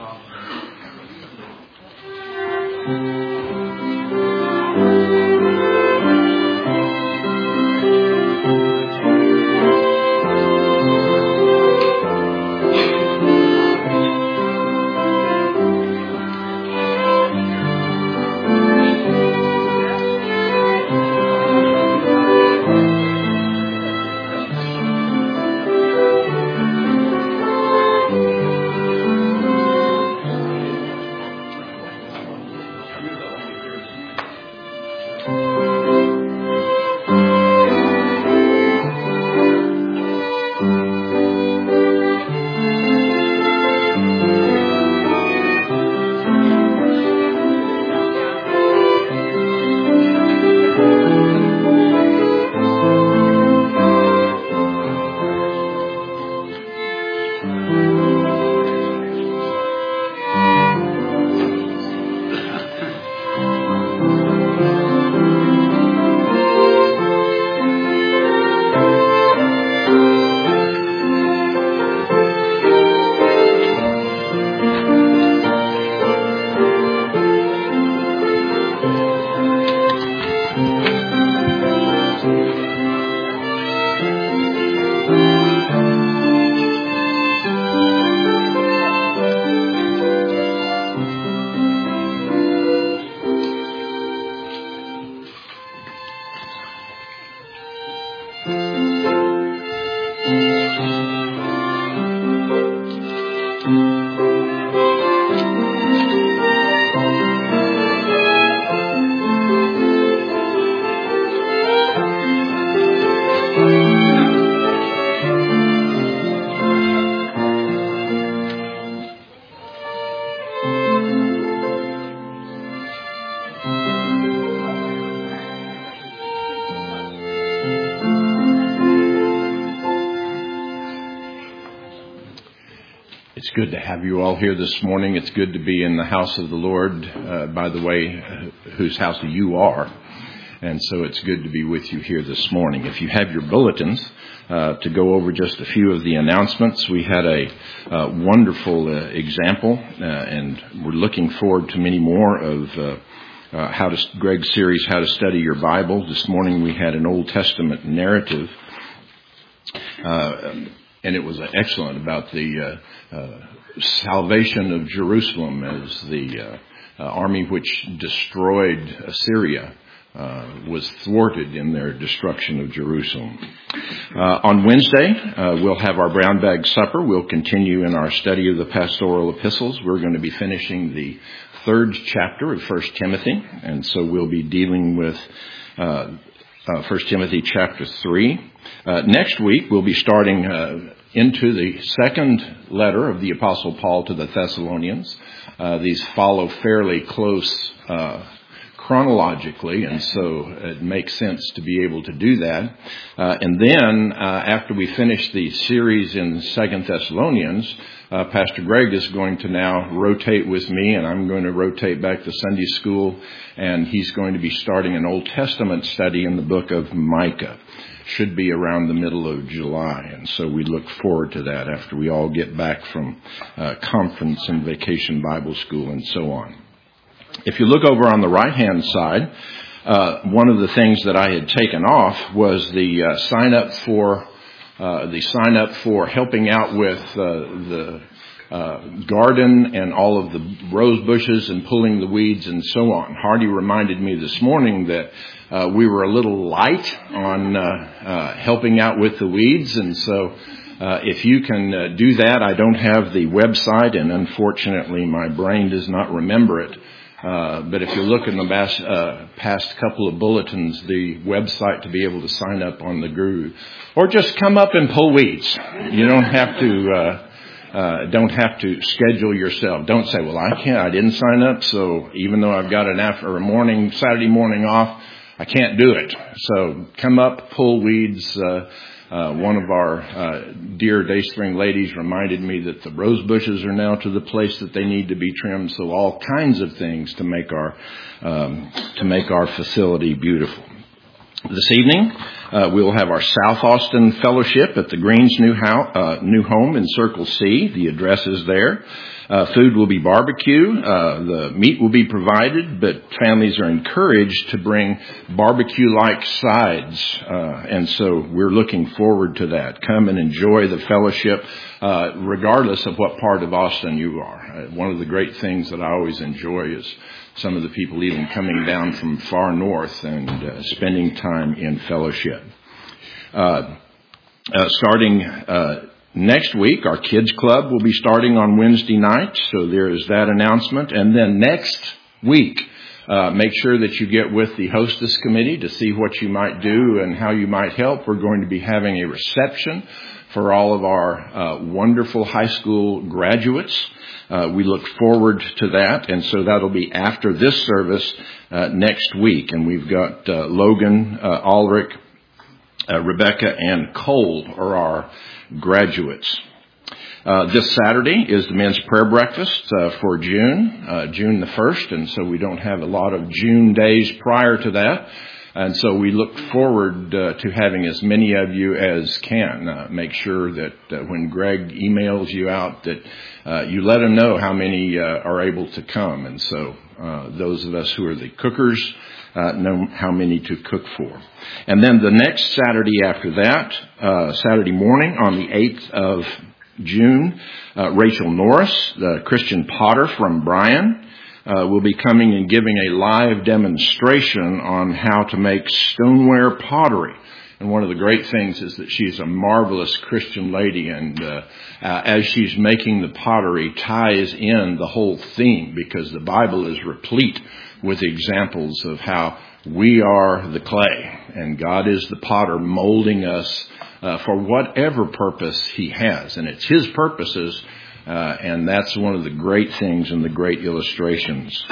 It's good to have you all here this morning. It's good to be in the house of the Lord, by the way, whose house you are. And so it's good to be with you here this morning. If you have your bulletins, to go over just a few of the announcements, we had a wonderful example, and we're looking forward to many more of Greg's series, How to Study Your Bible. This morning we had an Old Testament narrative, and it was excellent about the salvation of Jerusalem as the army which destroyed Assyria was thwarted in their destruction of Jerusalem. On Wednesday, we'll have our brown bag supper. We'll continue in our study of the pastoral epistles. We're going to be finishing the third chapter of 1 Timothy, and so we'll be dealing with 1 Timothy chapter 3. Next week, we'll be starting into the second letter of the Apostle Paul to the Thessalonians. These follow fairly close chronologically, and so it makes sense to be able to do that. And then, after we finish the series in 2 Thessalonians, Pastor Greg is going to now rotate with me, and I'm going to rotate back to Sunday school, and he's going to be starting an Old Testament study in the book of Micah. Should be around the middle of July, and so we look forward to that after we all get back from conference and vacation Bible school and so on. If you look over on the right-hand side, one of the things that I had taken off was the sign up for helping out with the garden and all of the rose bushes and pulling the weeds and so on. Hardy reminded me this morning that we were a little light on helping out with the weeds, and so if you can do that, I don't have the website, and unfortunately my brain does not remember it. But if you look in the past couple of bulletins, the website to be able to sign up on the Guru, or just come up and pull weeds. You don't have to schedule yourself. Don't say, well, I didn't sign up, so even though I've got Saturday morning off, I can't do it. So come up, pull weeds. One of our dear Dayspring ladies reminded me that the rose bushes are now to the place that they need to be trimmed. So all kinds of things to make our facility beautiful. This evening, We'll have our South Austin Fellowship at the Greens new home in Circle C. The address is there. Food will be barbecue. The meat will be provided, but families are encouraged to bring barbecue-like sides. And so we're looking forward to that. Come and enjoy the fellowship, regardless of what part of Austin you are. One of the great things that I always enjoy is some of the people even coming down from far north and spending time in fellowship. Starting next week, our kids club will be starting on Wednesday night, so there is that announcement. And then next week, make sure that you get with the hostess committee to see what you might do and how you might help. We're going to be having a reception for all of our wonderful high school graduates. We look forward to that, and so that'll be after this service next week. And we've got Logan, Ulrich, Rebecca, and Cole are our graduates. This Saturday is the men's prayer breakfast for June the 1st, and so we don't have a lot of June days prior to that. And so we look forward to having as many of you as can. Make sure that when Greg emails you out that you let him know how many are able to come. And so those of us who are the cookers know how many to cook for. And then the next Saturday after that, Saturday morning on the 8th of June, Rachel Norris, the Christian potter from Bryan, will be coming and giving a live demonstration on how to make stoneware pottery. And one of the great things is that she's a marvelous Christian lady, and as she's making the pottery, ties in the whole theme, because the Bible is replete with examples of how we are the clay and God is the potter molding us for whatever purpose He has. And it's His purposes. And that's one of the great things and the great illustrations.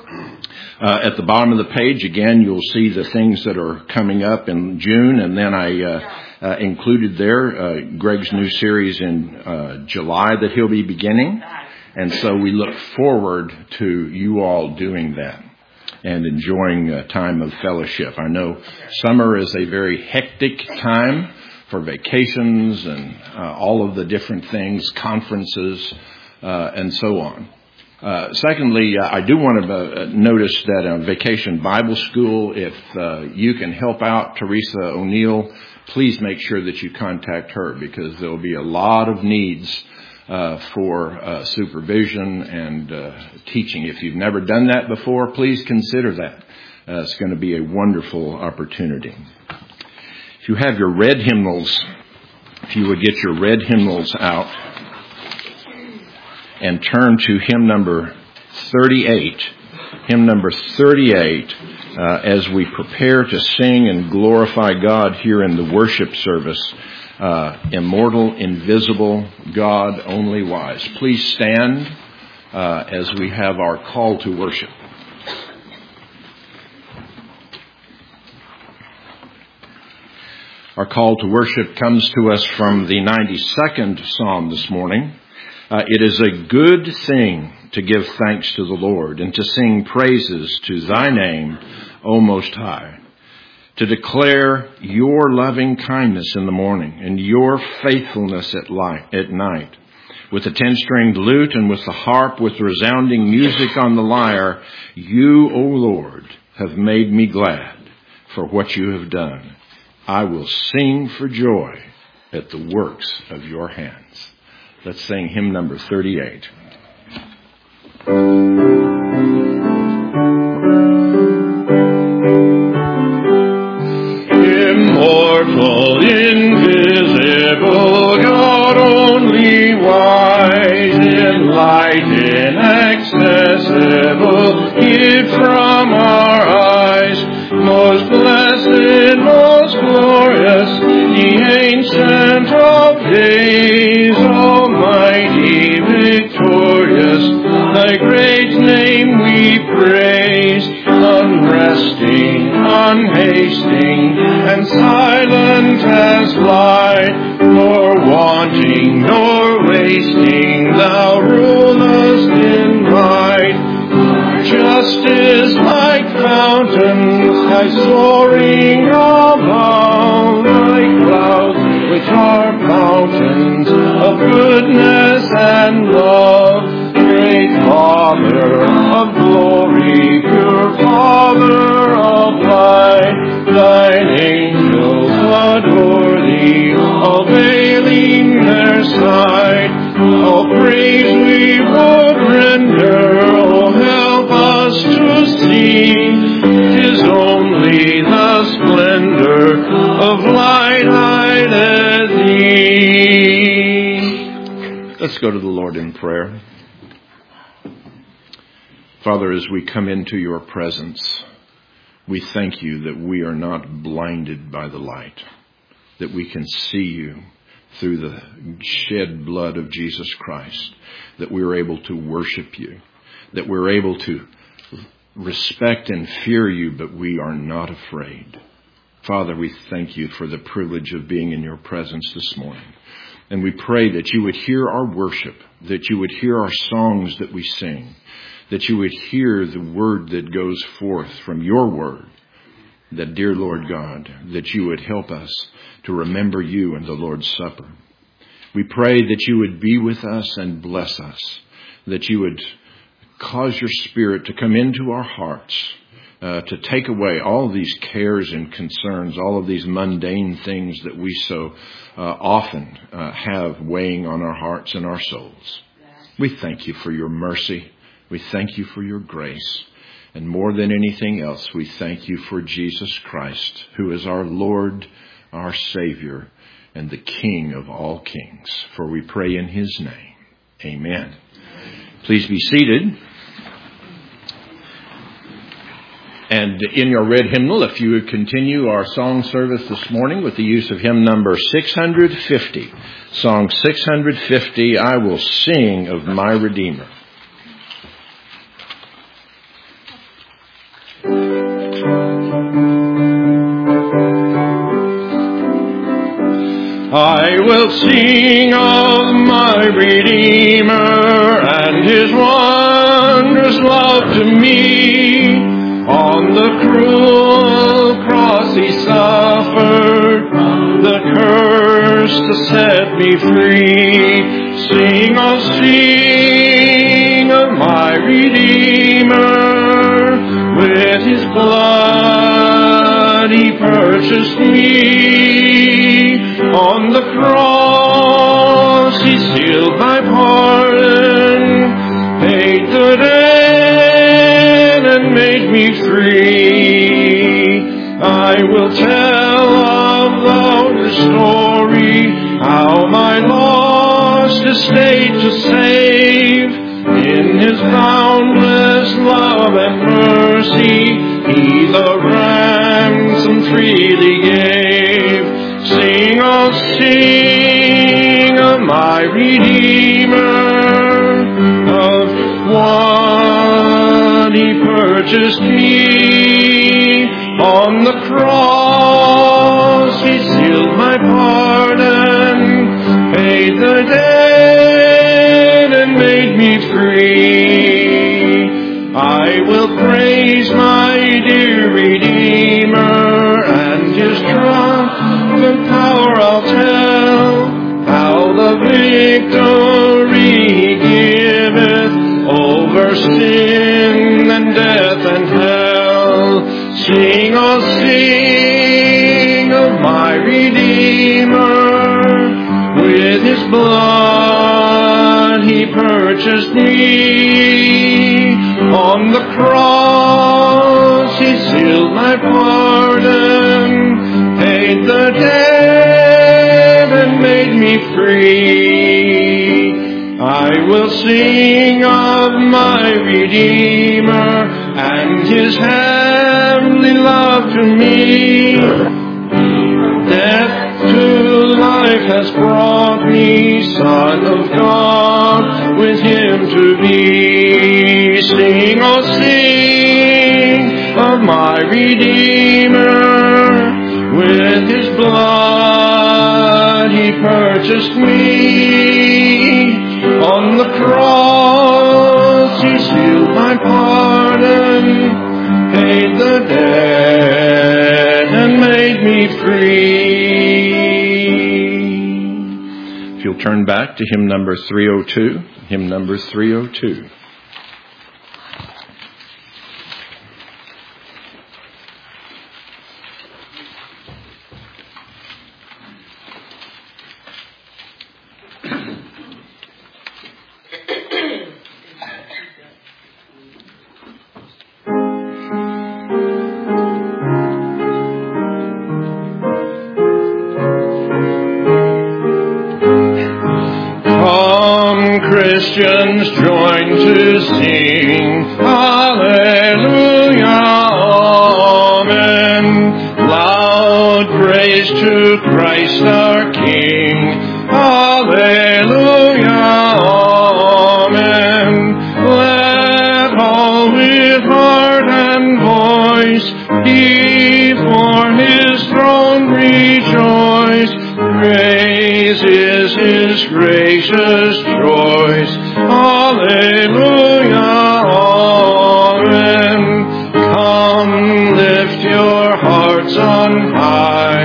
At the bottom of the page, again, you'll see the things that are coming up in June. And then I included there Greg's new series in July that he'll be beginning. And so we look forward to you all doing that and enjoying a time of fellowship. I know summer is a very hectic time for vacations and all of the different things, conferences, and so on. Secondly, I do want to notice that Vacation Bible School, if you can help out Teresa O'Neill, please make sure that you contact her, because there will be a lot of needs for supervision and teaching. If you've never done that before, please consider that. It's going to be a wonderful opportunity. If you have your red hymnals, if you would get your red hymnals out and turn to hymn number 38. Hymn number 38, as we prepare to sing and glorify God here in the worship service. Immortal, invisible, God only wise. Please stand as we have our call to worship. Our call to worship comes to us from the 92nd Psalm this morning. It is a good thing to give thanks to the Lord and to sing praises to Thy name, O Most High. To declare your loving kindness in the morning and your faithfulness at night. With the 10-stringed lute and with the harp, with resounding music on the lyre, you, O Lord, have made me glad for what you have done. I will sing for joy at the works of your hands. Let's sing hymn number 38. Immortal, invisible, God only wise, in light inaccessible, hid from our eyes, most blessed, most glorious, the Ancient of Days, almighty, victorious, thy great name we praise, unresting, unhasting, and silent as light, nor wanting, nor wasting, thou rulest in might. Justice like fountains, thy soaring above, and love, great Father of glory, pure Father of light, thine angels adore thee, all veiling their sight. All praise we would render, oh help us to see, 'tis only the splendor of light hideth thee. Let's go to the Lord in prayer. Father, as we come into your presence, we thank you that we are not blinded by the light, that we can see you through the shed blood of Jesus Christ, that we're able to worship you, that we're able to respect and fear you, but we are not afraid. Father, we thank you for the privilege of being in your presence this morning. And we pray that you would hear our worship, that you would hear our songs that we sing, that you would hear the word that goes forth from your word, that, dear Lord God, that you would help us to remember you in the Lord's Supper. We pray that you would be with us and bless us, that you would cause your Spirit to come into our hearts, to take away all of these cares and concerns, all of these mundane things that we so often have weighing on our hearts and our souls. We thank you for your mercy. We thank you for your grace. And more than anything else, we thank you for Jesus Christ, who is our Lord, our Savior, and the King of all kings. For we pray in his name. Amen. Please be seated. And in your red hymnal, if you would continue our song service this morning with the use of hymn number 650. Song 650, I Will Sing of My Redeemer. I will sing of my Redeemer and his wondrous love to me. On the cruel cross he suffered the curse to set me free. Sing, oh sing of my Redeemer, with his blood he purchased me. On the cross he sealed my pardon, paid the debt and made me free. I will tell of the story, how my lost estate to save. In his boundless love and mercy, he the ransom freely gave. Sing, oh sing of my Redeemer, of what he purchased me. On the cross he sealed my pardon, paid the debt and made me free. I will praise my dear Redeemer and his triumphant power I'll tell, how the victory he giveth over sin and death and hell. Sing, oh sing of my Redeemer, with his blood he purchased me. On the cross he sealed my pardon, paid the debt and made me free. I will sing of my Redeemer and his heavenly love to me. Death to life has brought me, Son of God, with him to be. Sing, oh sing of my Redeemer, with his blood he purchased me. On the cross he sealed my pardon, paid the debt and made me free. If you'll turn back to hymn number 302, hymn number 302. Christians join to sing, Hallelujah, Amen. Loud praise to Christ our King, Hallelujah, Amen. Let all with heart and voice before His throne rejoice. Praise is His gracious choice. Hallelujah, Amen. Come, lift your hearts on high.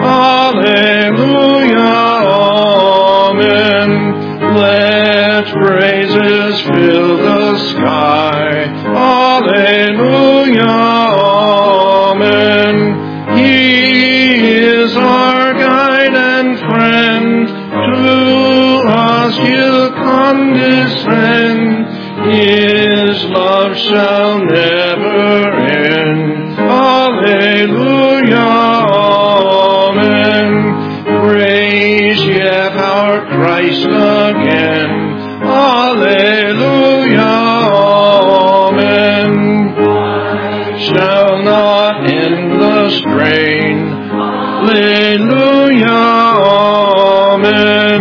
Hallelujah, Amen. Let praises fill the sky. Hallelujah, Amen. He is our guide and friend. To us He'll condescend. His love shall never end. Hallelujah, Amen. Praise yet our Christ again. Hallelujah, Amen. Shall not end the strain. Hallelujah, Amen.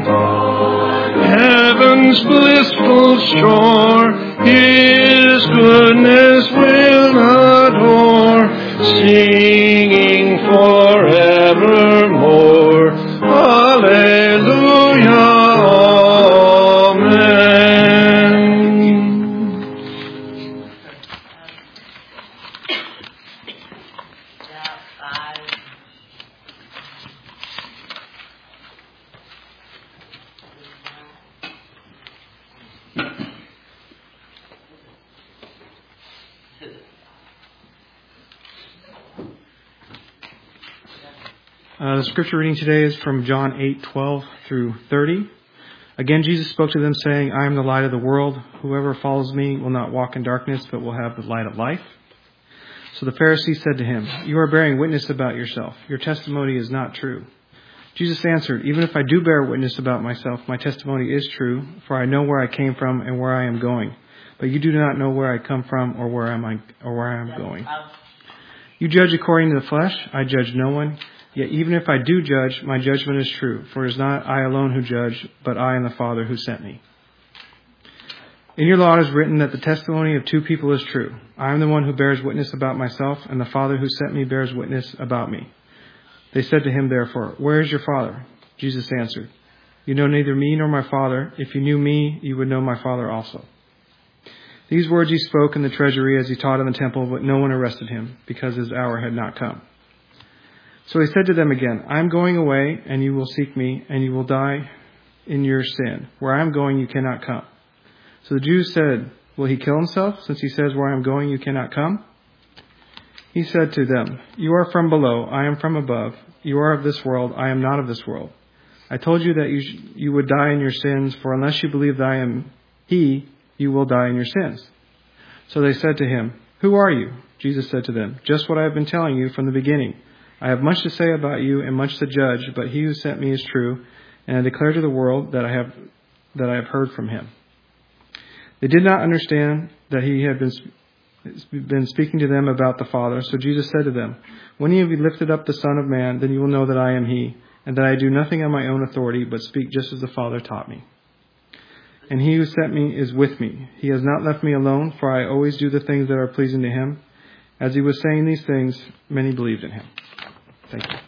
Heaven's blissful shore, His goodness will adore, singing forevermore. Hallelujah, Amen. The scripture reading today is from John 8:12 through 30. Again, Jesus spoke to them, saying, I am the light of the world. Whoever follows me will not walk in darkness, but will have the light of life. So the Pharisees said to him, You are bearing witness about yourself. Your testimony is not true. Jesus answered, Even if I do bear witness about myself, my testimony is true, for I know where I came from and where I am going. But you do not know where I come from or where I am going. You judge according to the flesh. I judge no one. Yet even if I do judge, my judgment is true, for it is not I alone who judge, but I and the Father who sent me. In your law it is written that the testimony of two people is true. I am the one who bears witness about myself, and the Father who sent me bears witness about me. They said to him, therefore, Where is your Father? Jesus answered, You know neither me nor my Father. If you knew me, you would know my Father also. These words he spoke in the treasury as he taught in the temple, but no one arrested him, because his hour had not come. So he said to them again, I am going away, and you will seek me, and you will die in your sin. Where I am going, you cannot come. So the Jews said, Will he kill himself, since he says, Where I am going, you cannot come? He said to them, You are from below, I am from above. You are of this world, I am not of this world. I told you that you would die in your sins, for unless you believe that I am He, you will die in your sins. So they said to him, Who are you? Jesus said to them, Just what I have been telling you from the beginning. I have much to say about you and much to judge, but he who sent me is true, and I declare to the world that I have heard from him. They did not understand that he had been speaking to them about the Father, so Jesus said to them, When you have lifted up the Son of Man, then you will know that I am he, and that I do nothing on my own authority, but speak just as the Father taught me. And he who sent me is with me. He has not left me alone, for I always do the things that are pleasing to him. As he was saying these things, many believed in him. Thank you.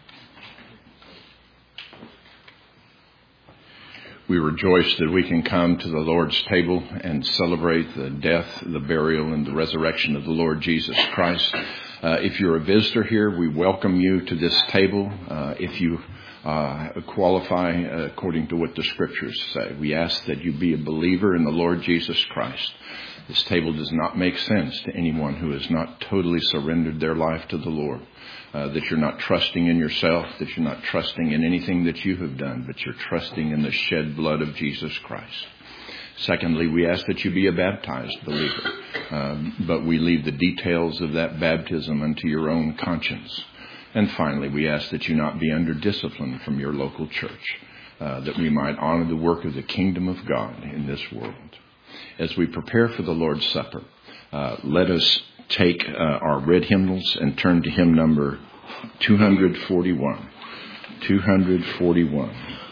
We rejoice that we can come to the Lord's table and celebrate the death, the burial, and the resurrection of the Lord Jesus Christ. If you're a visitor here, we welcome you to this table. If you qualify according to what the Scriptures say. We ask that you be a believer in the Lord Jesus Christ. This table does not make sense to anyone who has not totally surrendered their life to the Lord. That you're not trusting in yourself, that you're not trusting in anything that you have done, but you're trusting in the shed blood of Jesus Christ. Secondly, we ask that you be a baptized believer, but we leave the details of that baptism unto your own conscience. And finally, we ask that you not be under discipline from your local church, that we might honor the work of the kingdom of God in this world. As we prepare for the Lord's Supper, let us take our red hymnals and turn to hymn number 241. 241.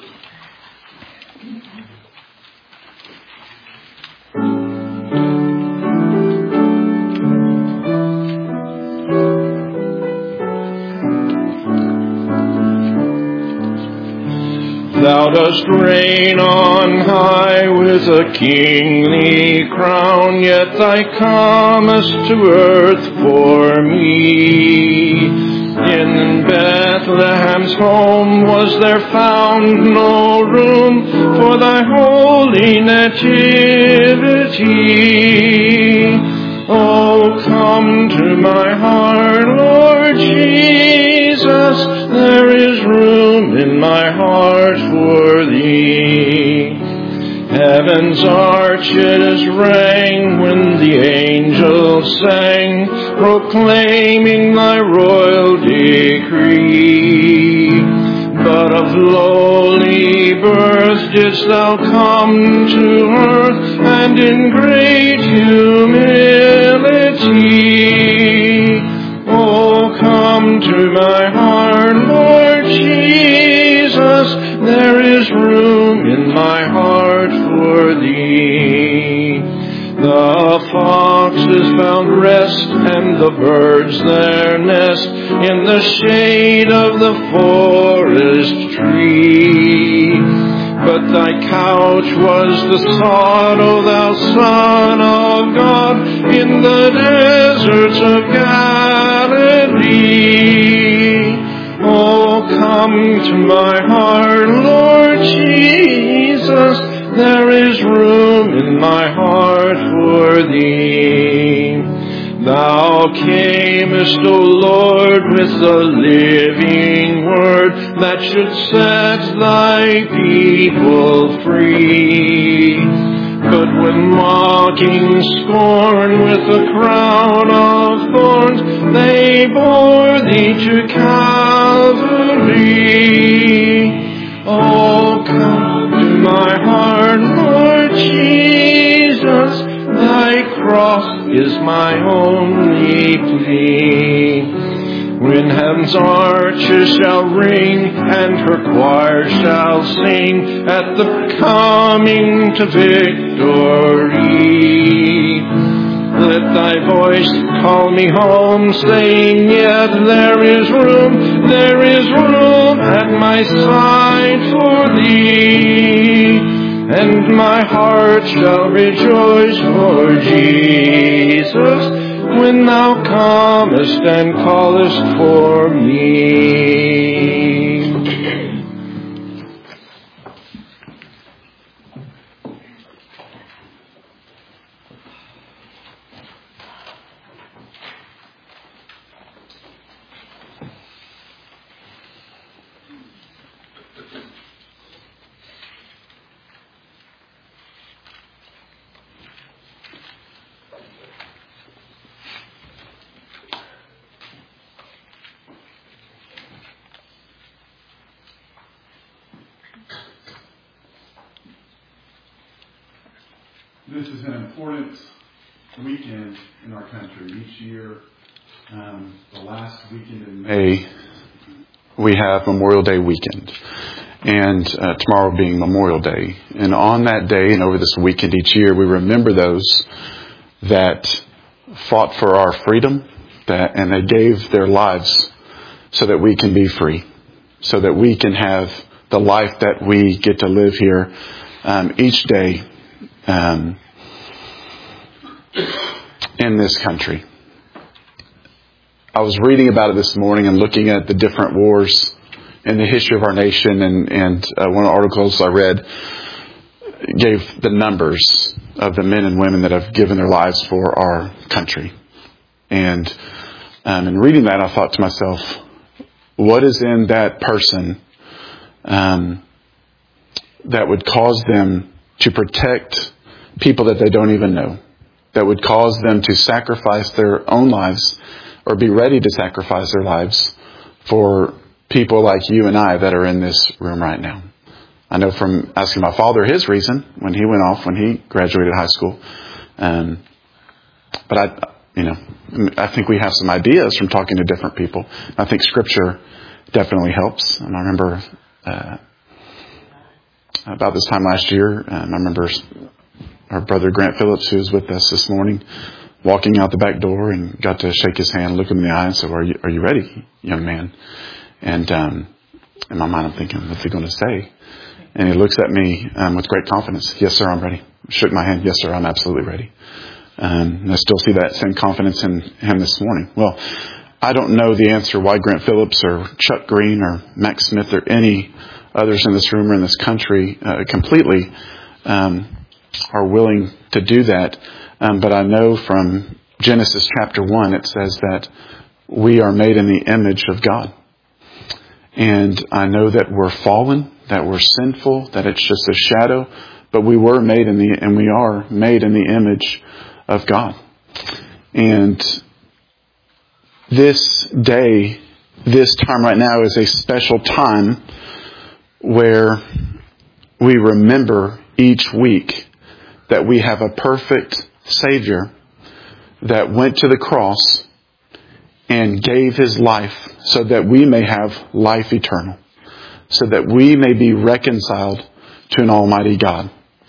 Thou dost reign on high with a kingly crown, yet thou comest to earth for me. In Bethlehem's home was there found no room for thy holy nativity. Oh, come to my heart, Lord Jesus, there is room in my heart for thee. Heaven's arches rang when the angels sang, proclaiming thy royal decree. But of lowly birth didst thou come to earth, and in great humility. Oh, come to my heart, Lord Jesus, there is room in my heart for thee. The foxes found rest, and the birds their nest, in the shade of the forest tree. But thy couch was the sod, O thou Son of God, in the deserts of Galilee. Oh, come to my heart, Lord Jesus, there is room in my heart for thee. Thou camest, O Lord, with the living word that should set thy people free. But when mocking scorn with a crown of thorns, they bore thee to Calvary. Oh, come to my heart, Lord Jesus, thy cross is my only plea. When heaven's arches shall ring and her choir shall sing at the coming to victory, let thy voice call me home, saying, yet there is room at my side for thee. And my heart shall rejoice for Jesus when thou comest and callest for me. This is an important weekend in our country. Each year, the last weekend in May, we have Memorial Day weekend. And tomorrow being Memorial Day. And on that day and over this weekend each year, we remember those that fought for our freedom and they gave their lives so that we can be free. So that we can have the life that we get to live here each day in this country. I was reading about it this morning and looking at the different wars in the history of our nation, and one of the articles I read gave the numbers of the men and women that have given their lives for our country. And in reading that, I thought to myself, what is in that person that would cause them to protect people that they don't even know, that would cause them to sacrifice their own lives or be ready to sacrifice their lives for people like you and I that are in this room right now. I know from asking my father his reason when he went off, when he graduated high school. But I think we have some ideas from talking to different people. I think Scripture definitely helps. And I remember about this time last year, I remember our brother Grant Phillips, who was with us this morning, walking out the back door and got to shake his hand, look him in the eye, and said, "Are you ready, young man?" And in my mind, I'm thinking, what's he going to say? And he looks at me with great confidence. "Yes, sir, I'm ready." Shook my hand. "Yes, sir, I'm absolutely ready." And I still see that same confidence in him this morning. Well, I don't know the answer why Grant Phillips or Chuck Green or Max Smith or any others in this room or in this country completely are willing to do that. But I know from Genesis chapter 1, it says that we are made in the image of God. And I know that we're fallen, that we're sinful, that it's just a shadow, but we were made and we are made in the image of God. And this day, this time right now is a special time where we remember each week that we have a perfect Savior that went to the cross and gave His life so that we may have life eternal, so that we may be reconciled to an almighty God.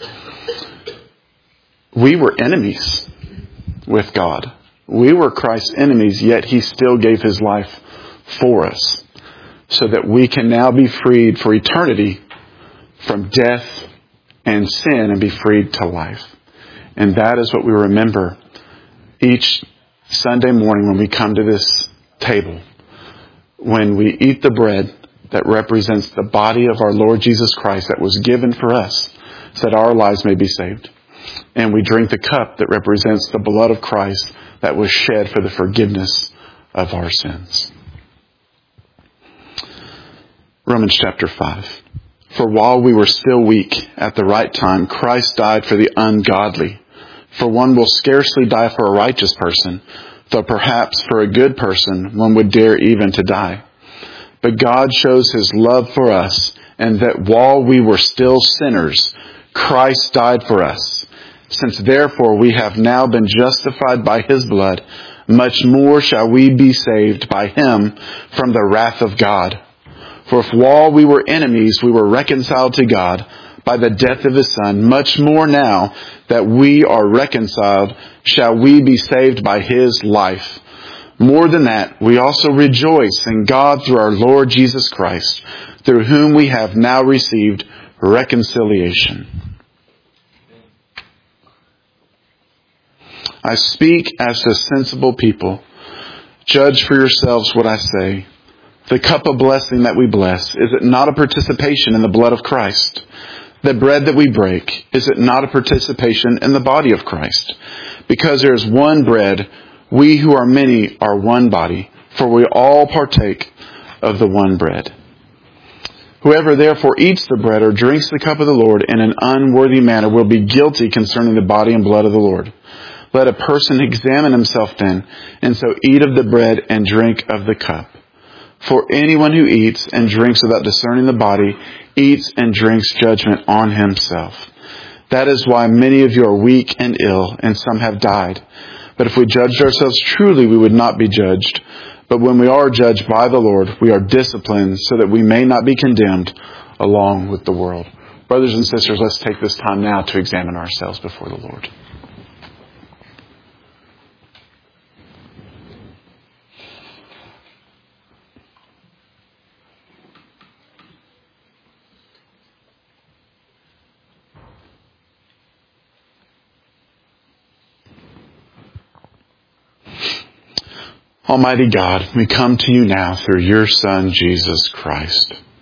We were enemies with God. We were Christ's enemies, yet He still gave His life for us so that we can now be freed for eternity from death and sin and be freed to life. And that is what we remember each Sunday morning when we come to this table. When we eat the bread that represents the body of our Lord Jesus Christ that was given for us so that our lives may be saved. And we drink the cup that represents the blood of Christ that was shed for the forgiveness of our sins. Romans chapter 5. For while we were still weak, at the right time, Christ died for the ungodly. For one will scarcely die for a righteous person, though perhaps for a good person one would dare even to die. But God shows His love for us, and that while we were still sinners, Christ died for us. Since therefore we have now been justified by His blood, much more shall we be saved by Him from the wrath of God. For if while we were enemies we were reconciled to God by the death of His Son, much more now that we are reconciled shall we be saved by His life. More than that, we also rejoice in God through our Lord Jesus Christ, through whom we have now received reconciliation. I speak as to sensible people. Judge for yourselves what I say. The cup of blessing that we bless, is it not a participation in the blood of Christ? The bread that we break, is it not a participation in the body of Christ? Because there is one bread, we who are many are one body, for we all partake of the one bread. Whoever therefore eats the bread or drinks the cup of the Lord in an unworthy manner will be guilty concerning the body and blood of the Lord. Let a person examine himself then, and so eat of the bread and drink of the cup. For anyone who eats and drinks without discerning the body eats and drinks judgment on himself. That is why many of you are weak and ill, and some have died. But if we judged ourselves truly, we would not be judged. But when we are judged by the Lord, we are disciplined so that we may not be condemned along with the world. Brothers and sisters, let's take this time now to examine ourselves before the Lord. Almighty God, we come to you now through your Son, Jesus Christ.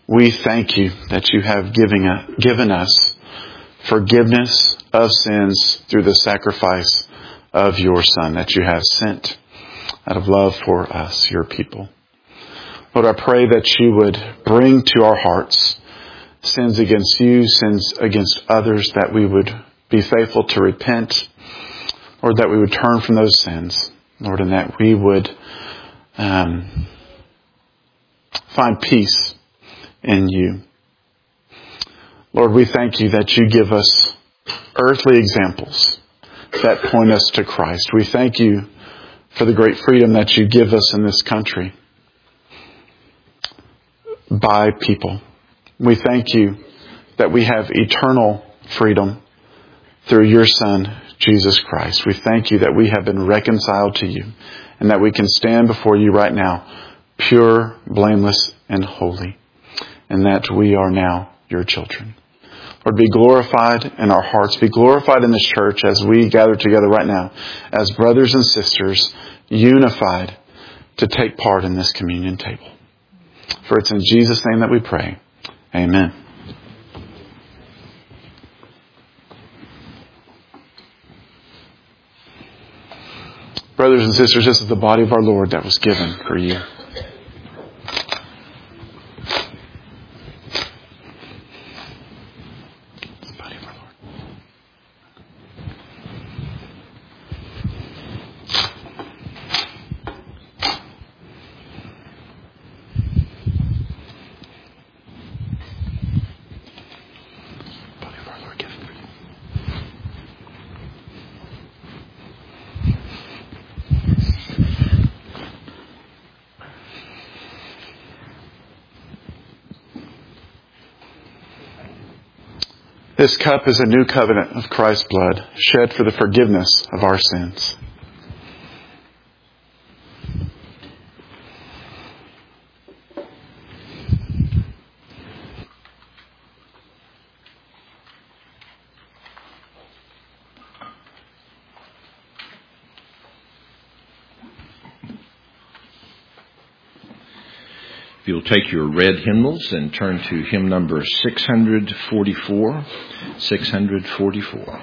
we thank you that you have given us forgiveness of sins through the sacrifice of your Son that you have sent out of love for us, your people. Lord, I pray that you would bring to our hearts sins against you, sins against others, that we would be faithful to repent, Lord, that we would turn from those sins, Lord, and that we would find peace in you. Lord, we thank you that you give us earthly examples that point us to Christ. We thank you for the great freedom that you give us in this country by people. We thank you that we have eternal freedom through your Son, Jesus Christ. We thank you that we have been reconciled to you and that we can stand before you right now, pure, blameless, and holy, and that we are now your children. Lord, be glorified in our hearts. Be glorified in this church as we gather together right now as brothers and sisters, unified to take part in this communion table. For it's in Jesus' name that we pray. Amen. Brothers and sisters, this is the body of our Lord that was given for you. This cup is a new covenant of Christ's blood, shed for the forgiveness of our sins. If you'll take your red hymnals and turn to hymn number 644. 644.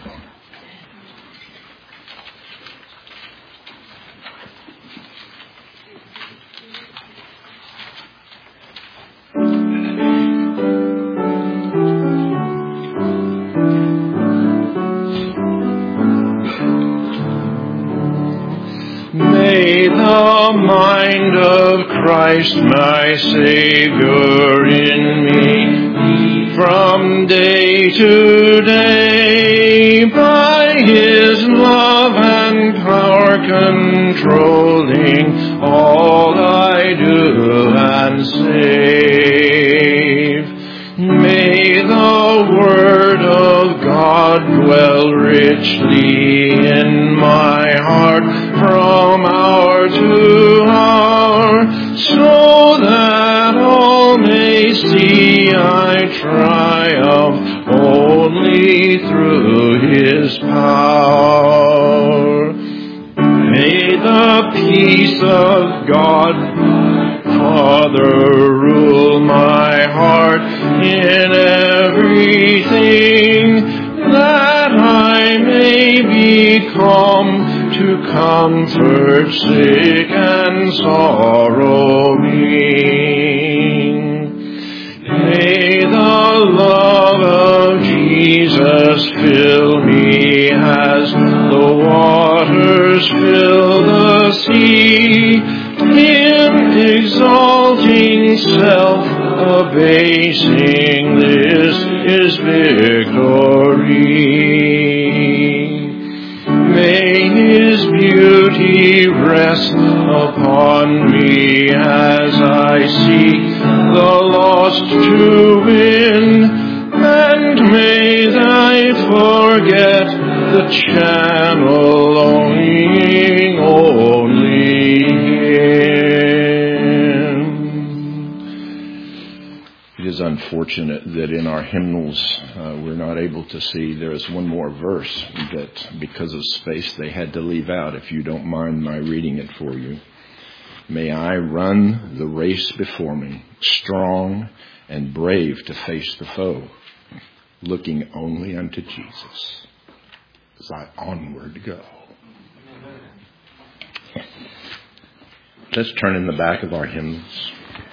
May the mind of Christ my Savior in me from day to day by His love and power controlling all I do and save. May the Word of God dwell richly in my heart from hour to hour, so that all may see I triumph only through His power. May the peace of God, my Father, rule my heart in everything, that I may be calm to comfort sick and sorrowing. May the love of Jesus fill me as the waters fill the sea, Him exalting, self-abasing, this is victory. May His beauty rest upon me as I seek the lost to win, and may I forget the channel longing only Him. It is unfortunate that in our hymnals we're not able to see. There is one more verse that, because of space, they had to leave out. If you don't mind my reading it for you. May I run the race before me, strong and brave to face the foe, looking only unto Jesus as I onward go. Let's turn in the back of our hymns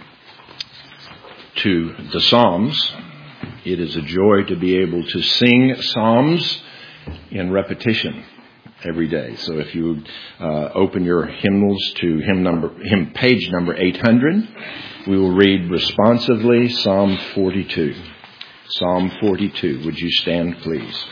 to the Psalms. It is a joy to be able to sing Psalms in repetition every day. So if you open your hymnals to hymn page number 800, we will read responsively Psalm 42. Psalm 42. Would you stand, please?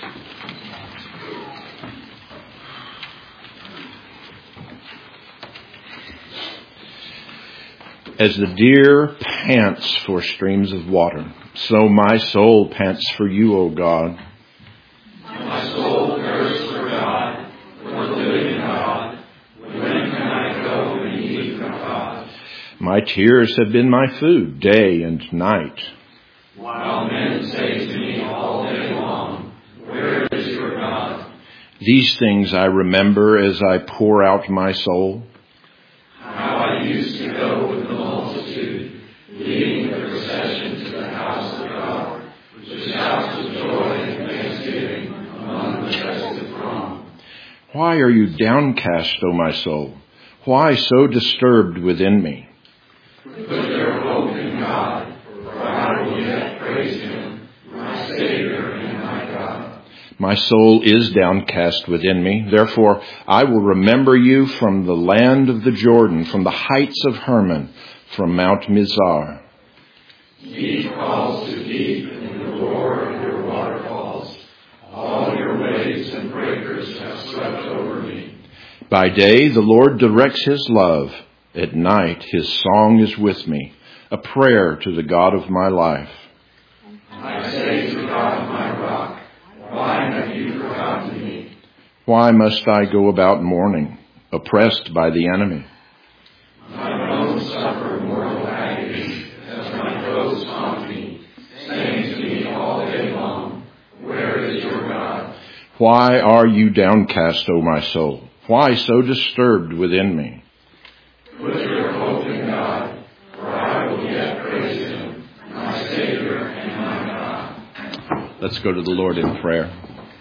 As the deer pants for streams of water, so my soul pants for you, O God. My soul thirsts for God, for the living God. When can I go and eat from God? My tears have been my food day and night. While men say to me all day long, where is your God? These things I remember as I pour out my soul. How I used to go with the multitude, leading the procession to the house of God, with shouts of joy and thanksgiving among the festive throng. Why are you downcast, O my soul? Why so disturbed within me? Put your hope in God, for I will yet praise Him, my Savior and my God. My soul is downcast within me. Therefore, I will remember you from the land of the Jordan, from the heights of Hermon, from Mount Mizar. Deep calls to deep in the roar of your waterfalls. All your waves and breakers have swept over me. By day, the Lord directs His love. At night, His song is with me, a prayer to the God of my life. I say to God, my rock, why have you forgotten me? Why must I go about mourning, oppressed by the enemy? My bones suffer mortal agony as my foes taunt me, saying to me all day long, where is your God? Why are you downcast, O my soul? Why so disturbed within me? Put your hope in God, for I will yet praise Him, my Savior and my God. Let's go to the Lord in prayer.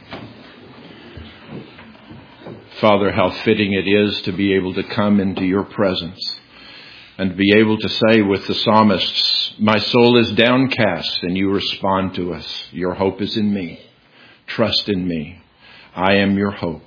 Father, how fitting it is to be able to come into your presence and be able to say with the psalmists, my soul is downcast, and you respond to us. Your hope is in me. Trust in me. I am your hope.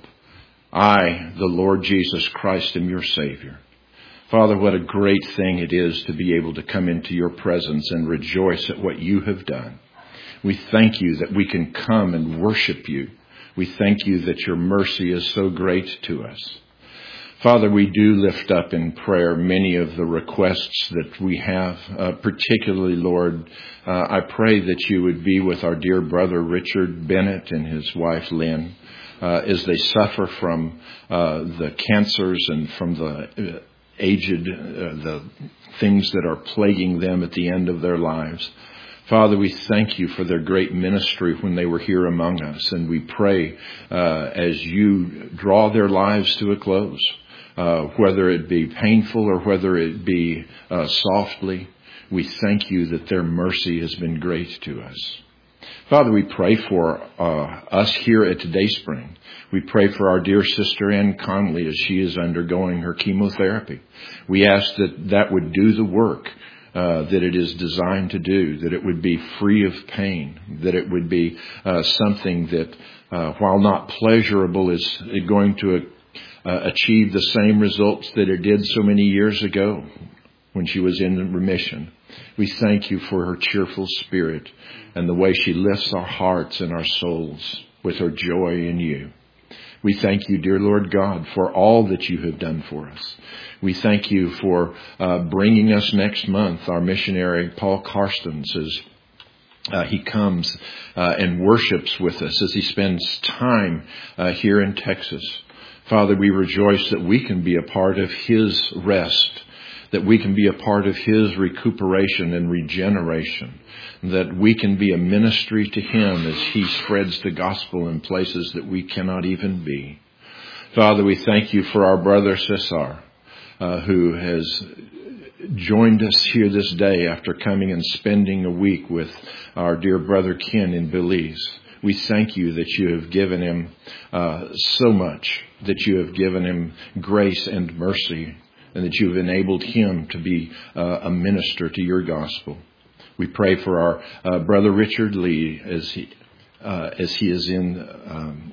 I, the Lord Jesus Christ, am your Savior. Father, what a great thing it is to be able to come into your presence and rejoice at what you have done. We thank you that we can come and worship you. We thank you that your mercy is so great to us. Father, we do lift up in prayer many of the requests that we have, particularly, Lord, I pray that you would be with our dear brother Richard Bennett and his wife Lynn as they suffer from the cancers and from the aged, the things that are plaguing them at the end of their lives. Father, we thank you for their great ministry when they were here among us, and we pray as you draw their lives to a close, whether it be painful or whether it be softly, we thank you that their mercy has been great to us. Father, we pray for us here at Dayspring. We pray for our dear sister Ann Conley as she is undergoing her chemotherapy. We ask that that would do the work that it is designed to do, that it would be free of pain, that it would be something that, while not pleasurable, is going to achieve the same results that it did so many years ago when she was in remission. We thank you for her cheerful spirit and the way she lifts our hearts and our souls with her joy in you. We thank you, dear Lord God, for all that you have done for us. We thank you for bringing us next month, our missionary Paul Karstens, as he comes and worships with us, as he spends time here in Texas. Father, we rejoice that we can be a part of his rest, that we can be a part of his recuperation and regeneration, that we can be a ministry to him as he spreads the gospel in places that we cannot even be. Father, we thank you for our brother Cesar, who has joined us here this day after coming and spending a week with our dear brother Ken in Belize. We thank you that you have given him so much, that you have given him grace and mercy, and that you have enabled him to be a minister to your gospel. We pray for our brother Richard Lee as he is in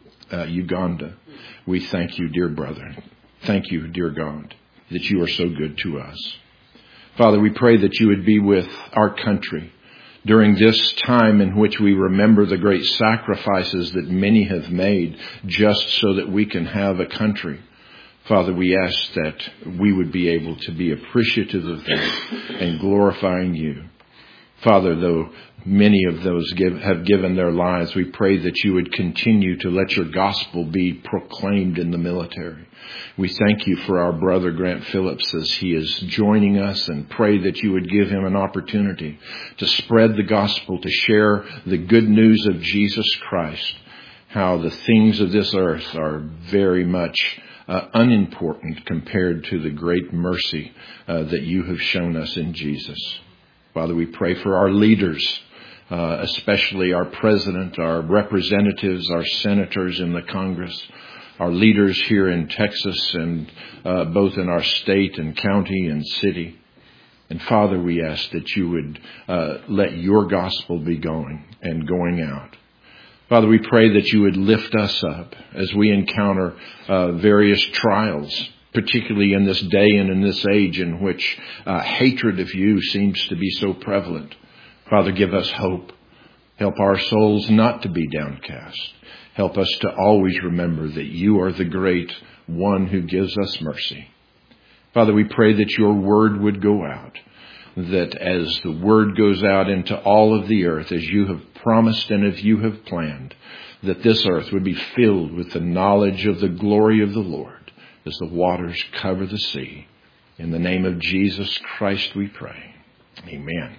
Uganda. We thank you, dear brother. Thank you, dear God, that you are so good to us. Father, we pray that you would be with our country during this time in which we remember the great sacrifices that many have made just so that we can have a country. Father, we ask that we would be able to be appreciative of that and glorifying you. Father, though many of those have given their lives, we pray that you would continue to let your gospel be proclaimed in the military. We thank you for our brother Grant Phillips as he is joining us, and pray that you would give him an opportunity to spread the gospel, to share the good news of Jesus Christ, how the things of this earth are very much unimportant compared to the great mercy that you have shown us in Jesus. Father, we pray for our leaders, especially our president, our representatives, our senators in the Congress, our leaders here in Texas and both in our state and county and city. And Father, we ask that you would let your gospel be going and going out. Father, we pray that you would lift us up as we encounter various trials, particularly in this day and in this age in which hatred of you seems to be so prevalent. Father, give us hope. Help our souls not to be downcast. Help us to always remember that you are the great one who gives us mercy. Father, we pray that your word would go out, that as the word goes out into all of the earth, as you have promised and as you have planned, that this earth would be filled with the knowledge of the glory of the Lord as the waters cover the sea. In the name of Jesus Christ we pray. Amen.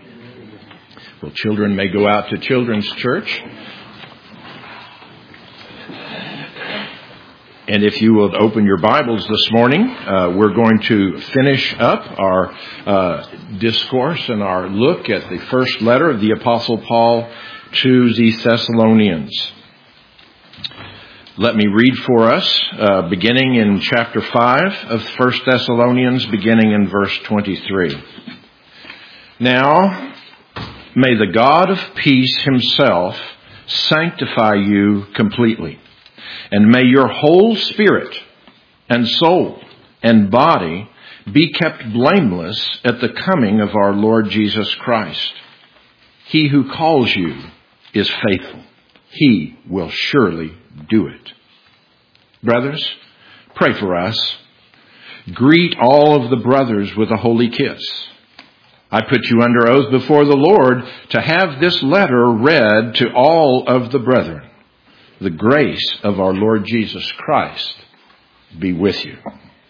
Well, children may go out to Children's Church. And if you will open your Bibles this morning, we're going to finish up our discourse and our look at the first letter of the Apostle Paul to the Thessalonians. Let me read for us, beginning in chapter 5 of 1 Thessalonians, beginning in verse 23. Now, may the God of peace himself sanctify you completely, and may your whole spirit and soul and body be kept blameless at the coming of our Lord Jesus Christ. He who calls you is faithful. He will surely do it. Brothers, pray for us. Greet all of the brothers with a holy kiss. I put you under oath before the Lord to have this letter read to all of the brethren. The grace of our Lord Jesus Christ be with you.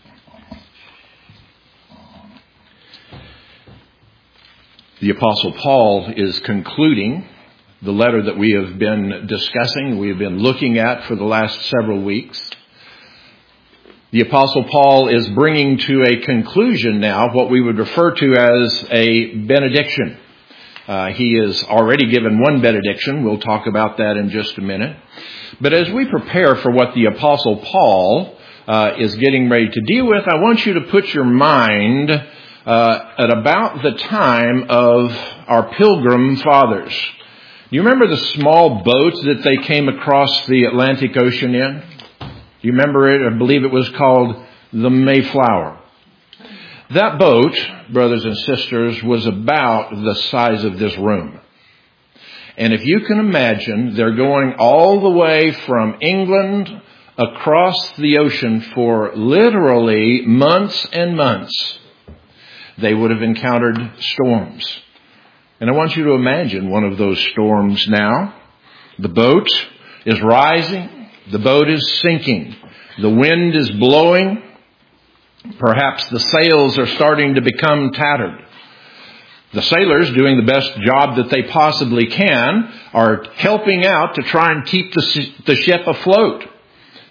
The Apostle Paul is concluding the letter that we have been discussing, we have been looking at for the last several weeks. The Apostle Paul is bringing to a conclusion now what we would refer to as a benediction. He has already given one benediction. We'll talk about that in just a minute. But as we prepare for what the Apostle Paul is getting ready to deal with, I want you to put your mind at about the time of our Pilgrim Fathers. Do you remember the small boat that they came across the Atlantic Ocean in? Do you remember it? I believe it was called the Mayflower. That boat, brothers and sisters, was about the size of this room. And if you can imagine, they're going all the way from England across the ocean for literally months and months. They would have encountered storms. And I want you to imagine one of those storms now. The boat is rising. The boat is sinking. The wind is blowing. Perhaps the sails are starting to become tattered. The sailors, doing the best job that they possibly can, are helping out to try and keep the ship afloat.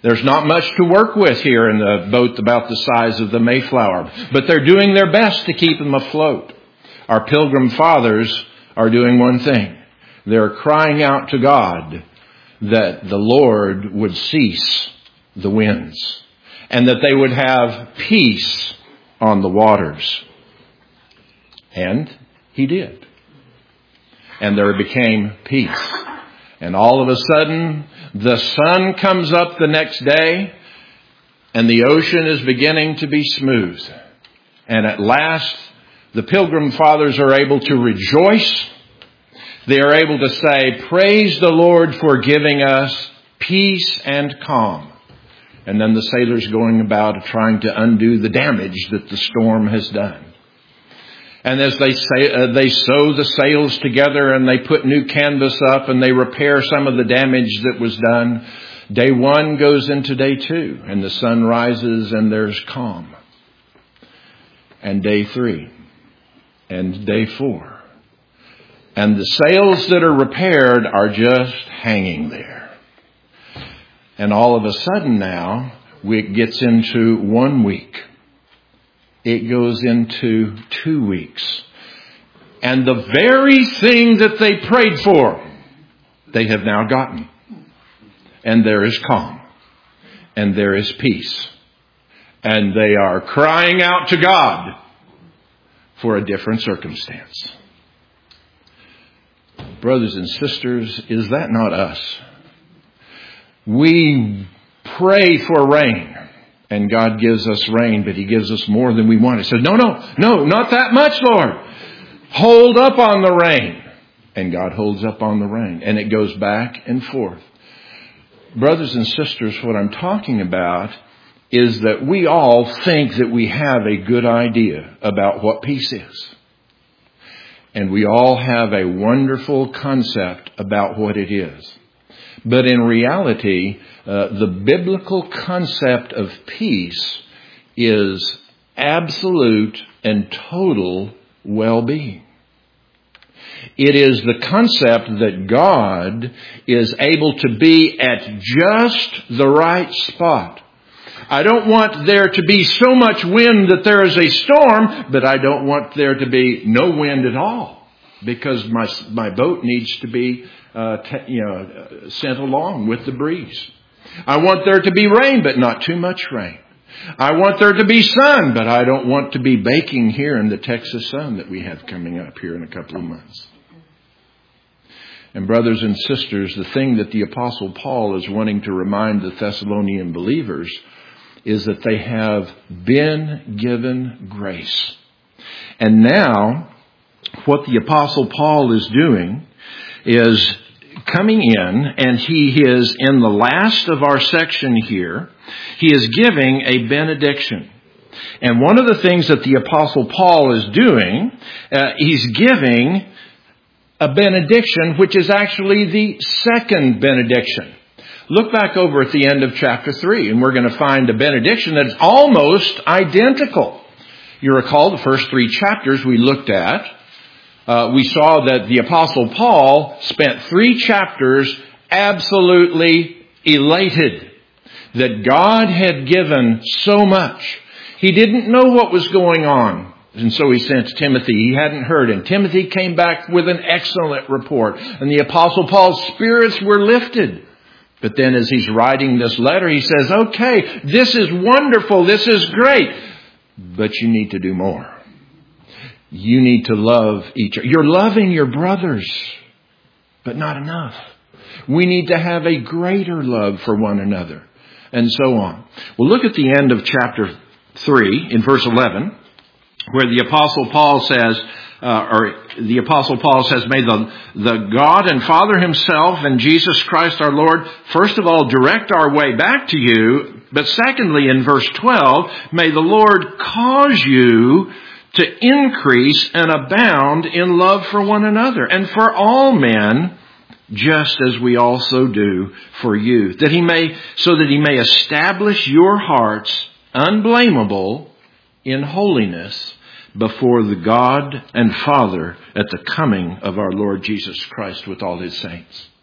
There's not much to work with here in the boat about the size of the Mayflower, but they're doing their best to keep them afloat. Our Pilgrim Fathers are doing one thing. They're crying out to God that the Lord would cease the winds and that they would have peace on the waters. And He did. And there became peace. And all of a sudden, the sun comes up the next day and the ocean is beginning to be smooth. And at last, the Pilgrim Fathers are able to rejoice. They are able to say, praise the Lord for giving us peace and calm. And then the sailors going about trying to undo the damage that the storm has done. And as they sew the sails together and they put new canvas up and they repair some of the damage that was done, day 1 goes into day 2 and the sun rises and there's calm. And day 3 and day 4. And the sails that are repaired are just hanging there. And all of a sudden now, it gets into 1 week. It goes into 2 weeks. And the very thing that they prayed for, they have now gotten. And there is calm. And there is peace. And they are crying out to God for a different circumstance. Brothers and sisters, is that not us? We pray for rain. And God gives us rain, but He gives us more than we want. He says, no, not that much, Lord. Hold up on the rain. And God holds up on the rain. And it goes back and forth. Brothers and sisters, what I'm talking about is that we all think that we have a good idea about what peace is. And we all have a wonderful concept about what it is. But in reality, the biblical concept of peace is absolute and total well-being. It is the concept that God is able to be at just the right spot. I don't want there to be so much wind that there is a storm, but I don't want there to be no wind at all, because my boat needs to be sent along with the breeze. I want there to be rain, but not too much rain. I want there to be sun, but I don't want to be baking here in the Texas sun that we have coming up here in a couple of months. And brothers and sisters, the thing that the Apostle Paul is wanting to remind the Thessalonian believers is that they have been given grace. And now, what the Apostle Paul is doing is coming in, and he is in the last of our section here, he is giving a benediction. And one of the things that the Apostle Paul is doing, he's giving a benediction, which is actually the second benediction. Look back over at the end of chapter 3, and we're going to find a benediction that is almost identical. You recall the first 3 chapters we looked at. We saw that the Apostle Paul spent 3 chapters absolutely elated that God had given so much. He didn't know what was going on. And so he sent Timothy. He hadn't heard. And Timothy came back with an excellent report. And the Apostle Paul's spirits were lifted. But then as he's writing this letter, he says, okay, this is wonderful. This is great. But you need to do more. You need to love each other. You're loving your brothers, but not enough. We need to have a greater love for one another, and so on. Well, look at the end of chapter 3 in verse 11, where the Apostle Paul says, may the God and Father Himself and Jesus Christ our Lord, first of all, direct our way back to you. But secondly, in verse 12, may the Lord cause you to increase and abound in love for one another and for all men, just as we also do for you, so that He may establish your hearts unblameable in holiness before the God and Father at the coming of our Lord Jesus Christ with all His saints.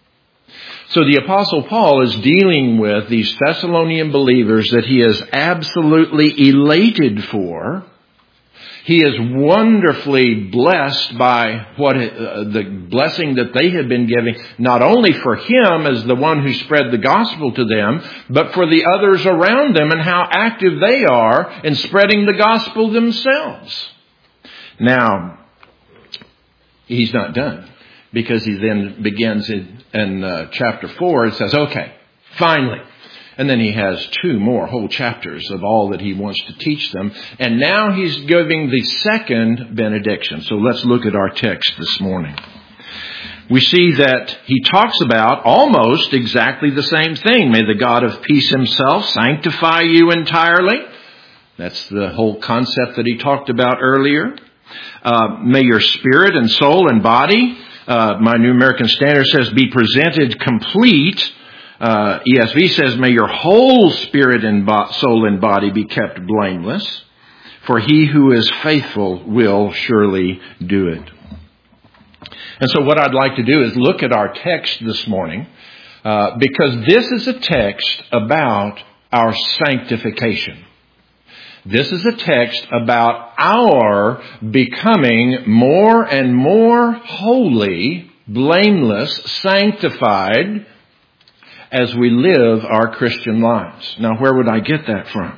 So the Apostle Paul is dealing with these Thessalonian believers that he is absolutely elated for. He is wonderfully blessed by the blessing that they had been giving, not only for him as the one who spread the gospel to them, but for the others around them and how active they are in spreading the gospel themselves. Now, he's not done, because he then begins in chapter 4. It says, okay, finally. And then he has 2 more whole chapters of all that he wants to teach them. And now he's giving the second benediction. So let's look at our text this morning. We see that he talks about almost exactly the same thing. May the God of peace himself sanctify you entirely. That's the whole concept that he talked about earlier. May your spirit and soul and body, my New American Standard says, be presented complete. ESV says, may your whole spirit and soul and body be kept blameless, for he who is faithful will surely do it. And so what I'd like to do is look at our text this morning, because this is a text about our sanctification. This is a text about our becoming more and more holy, blameless, sanctified, as we live our Christian lives. Now, where would I get that from?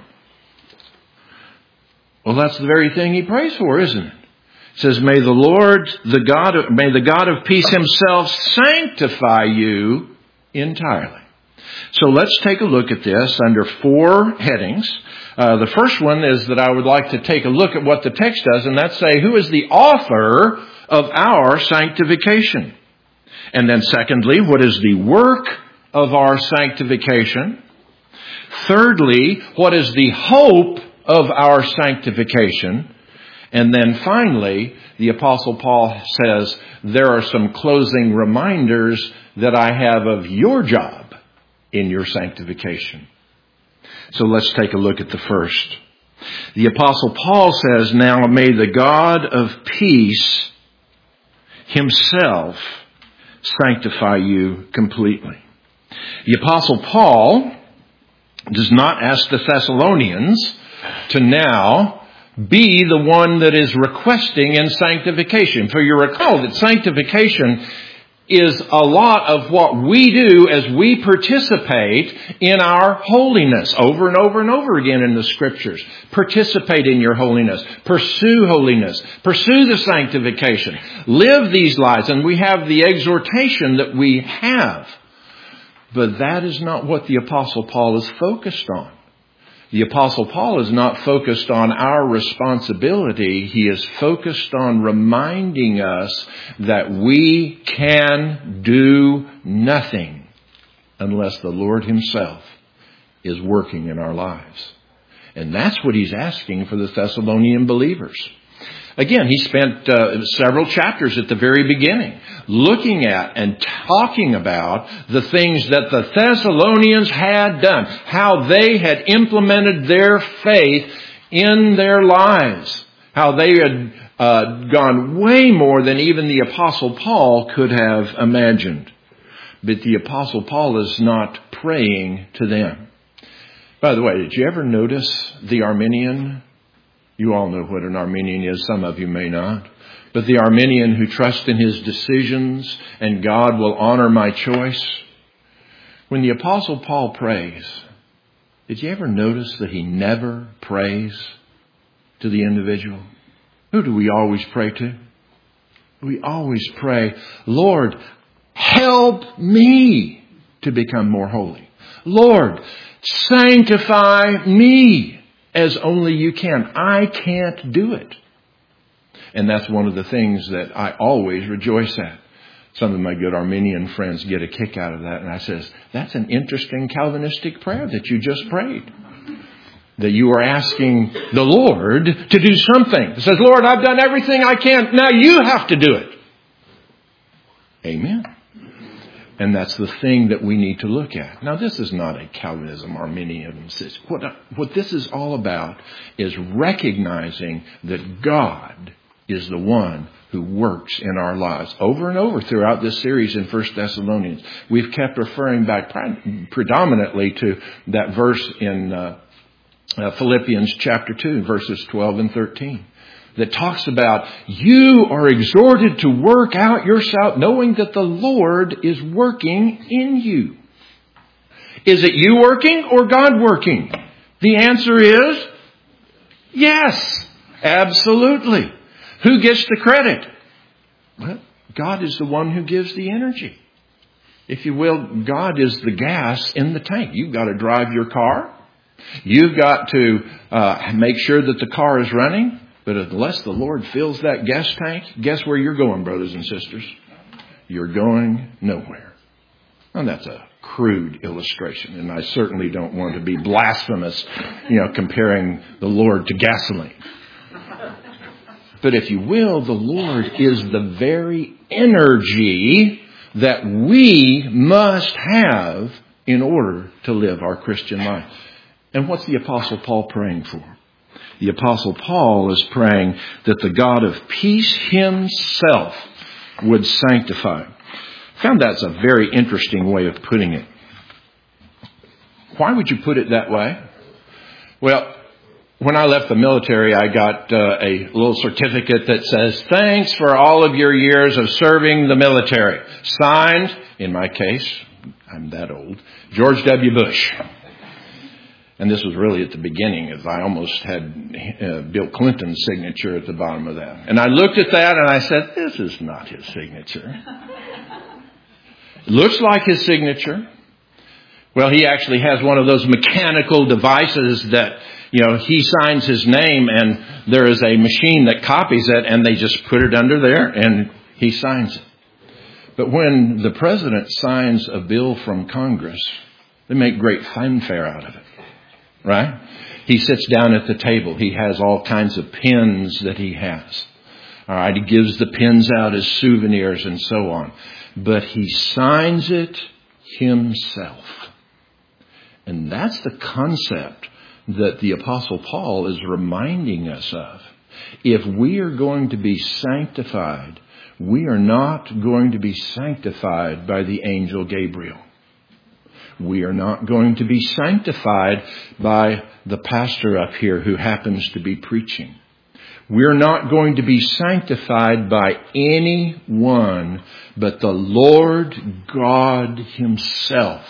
Well, that's the very thing he prays for, isn't it? It says, may the God of peace himself sanctify you entirely. So let's take a look at this under 4 headings. The first one is that I would like to take a look at what the text does, and that's say, who is the author of our sanctification? And then secondly, what is the work of our sanctification? Thirdly, what is the hope of our sanctification? And then finally, the Apostle Paul says, there are some closing reminders that I have of your job in your sanctification. So let's take a look at the first. The Apostle Paul says, now may the God of peace himself sanctify you completely. The Apostle Paul does not ask the Thessalonians to now be the one that is requesting in sanctification. For you recall that sanctification is a lot of what we do as we participate in our holiness over and over and over again in the Scriptures. Participate in your holiness. Pursue holiness. Pursue the sanctification. Live these lives. And we have the exhortation that we have. But that is not what the Apostle Paul is focused on. The Apostle Paul is not focused on our responsibility. He is focused on reminding us that we can do nothing unless the Lord himself is working in our lives. And that's what he's asking for the Thessalonian believers. Again, he spent several chapters at the very beginning looking at and talking about the things that the Thessalonians had done, how they had implemented their faith in their lives, how they had gone way more than even the Apostle Paul could have imagined. But the Apostle Paul is not praying to them. By the way, did you ever notice the Arminian? You all know what an Arminian is. Some of you may not. But the Arminian who trusts in his decisions and God will honor my choice. When the Apostle Paul prays, did you ever notice that he never prays to the individual? Who do we always pray to? We always pray, Lord, help me to become more holy. Lord, sanctify me as only you can. I can't do it. And that's one of the things that I always rejoice at. Some of my good Arminian friends get a kick out of that. And I says, that's an interesting Calvinistic prayer that you just prayed. That you are asking the Lord to do something. It says, Lord, I've done everything I can. Now you have to do it. Amen. And that's the thing that we need to look at. Now, this is not a Calvinism, Arminianism. What this is all about is recognizing that God is the one who works in our lives. Over and over throughout this series in 1 Thessalonians, we've kept referring back predominantly to that verse in Philippians chapter 2, verses 12 and 13. That talks about, you are exhorted to work out yourself, knowing that the Lord is working in you. Is it you working or God working? The answer is yes, absolutely. Who gets the credit? Well, God is the one who gives the energy. If you will, God is the gas in the tank. You've got to drive your car. You've got to make sure that the car is running. But unless the Lord fills that gas tank, guess where you're going, brothers and sisters? You're going nowhere. And that's a crude illustration. And I certainly don't want to be blasphemous, comparing the Lord to gasoline. But if you will, the Lord is the very energy that we must have in order to live our Christian life. And what's the Apostle Paul praying for? The Apostle Paul is praying that the God of peace himself would sanctify. I found that's a very interesting way of putting it. Why would you put it that way? Well, when I left the military, I got a little certificate that says, thanks for all of your years of serving the military. Signed, in my case, I'm that old, George W. Bush. And this was really at the beginning, as I almost had Bill Clinton's signature at the bottom of that. And I looked at that and I said, this is not his signature. It looks like his signature. Well, he actually has one of those mechanical devices that, he signs his name and there is a machine that copies it and they just put it under there and he signs it. But when the president signs a bill from Congress, they make great fanfare out of it. Right? He sits down at the table. He has all kinds of pens that he has. All right. He gives the pens out as souvenirs and so on. But he signs it himself. And that's the concept that the Apostle Paul is reminding us of. If we are going to be sanctified, we are not going to be sanctified by the angel Gabriel. We are not going to be sanctified by the pastor up here who happens to be preaching. We're not going to be sanctified by anyone but the Lord God himself.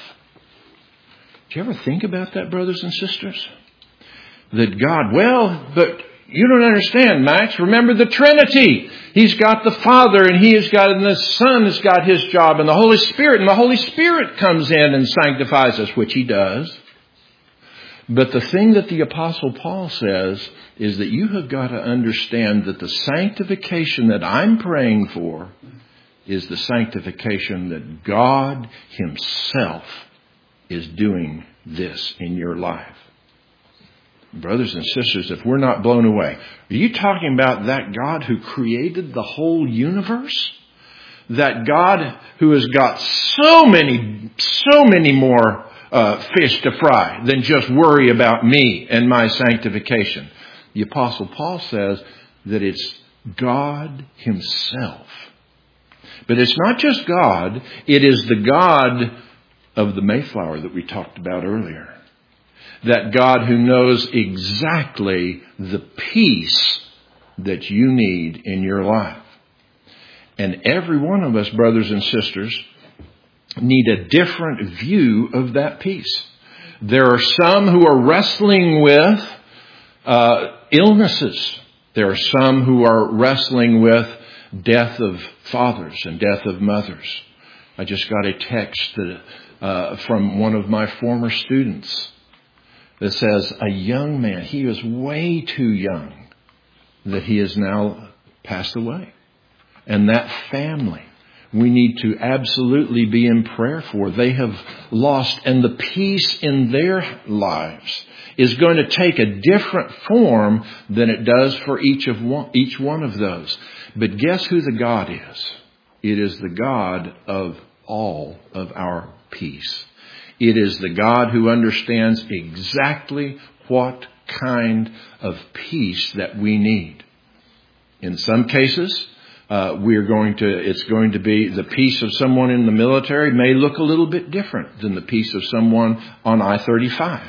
Do you ever think about that, brothers and sisters? That God, but you don't understand, Max. Remember the Trinity. He's got the Father and and the Son has got his job and the Holy Spirit. And the Holy Spirit comes in and sanctifies us, which he does. But the thing that the Apostle Paul says is that you have got to understand that the sanctification that I'm praying for is the sanctification that God himself is doing this in your life. Brothers and sisters, if we're not blown away, are you talking about that God who created the whole universe? That God who has got so many more fish to fry than just worry about me and my sanctification. The Apostle Paul says that it's God himself. But it's not just God, it is the God of the Mayflower that we talked about earlier. That God who knows exactly the peace that you need in your life. And every one of us, brothers and sisters, need a different view of that peace. There are some who are wrestling with illnesses. There are some who are wrestling with death of fathers and death of mothers. I just got a text from one of my former students that says a young man, he was way too young, that he has now passed away. And that family, we need to absolutely be in prayer for. They have lost, and the peace in their lives is going to take a different form than it does for each one of those. But guess who the God is? It is the God of all of our peace. It is the God who understands exactly what kind of peace that we need. In some cases, it's going to be the peace of someone in the military may look a little bit different than the peace of someone on I-35.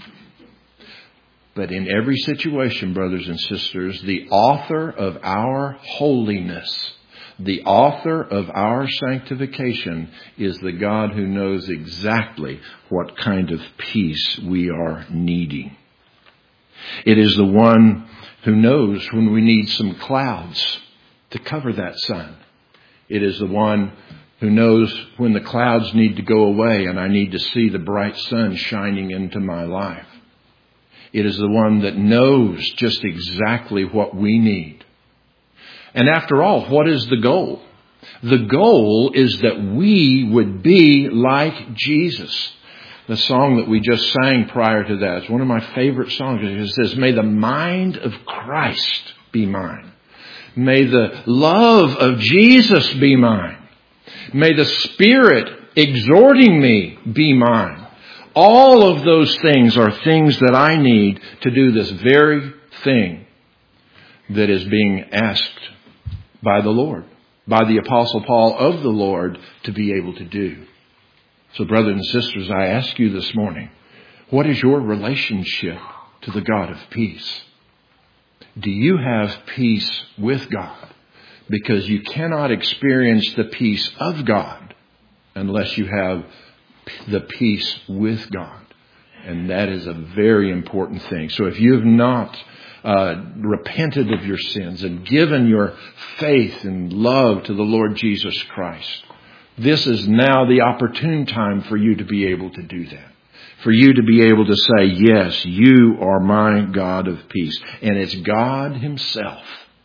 But in every situation, brothers and sisters, the author of our holiness, the author of our sanctification is the God who knows exactly what kind of peace we are needing. It is the one who knows when we need some clouds to cover that sun. It is the one who knows when the clouds need to go away and I need to see the bright sun shining into my life. It is the one that knows just exactly what we need. And after all, what is the goal? The goal is that we would be like Jesus. The song that we just sang prior to that is one of my favorite songs. It says, "May the mind of Christ be mine. May the love of Jesus be mine. May the Spirit exhorting me be mine." All of those things are things that I need to do this very thing that is being asked by the Lord, by the Apostle Paul of the Lord to be able to do. So brothers and sisters, I ask you this morning, what is your relationship to the God of peace? Do you have peace with God? Because you cannot experience the peace of God unless you have the peace with God. And that is a very important thing. So if you have not repented of your sins and given your faith and love to the Lord Jesus Christ, this is now the opportune time for you to be able to do that. For you to be able to say, yes, you are my God of peace. And it's God Himself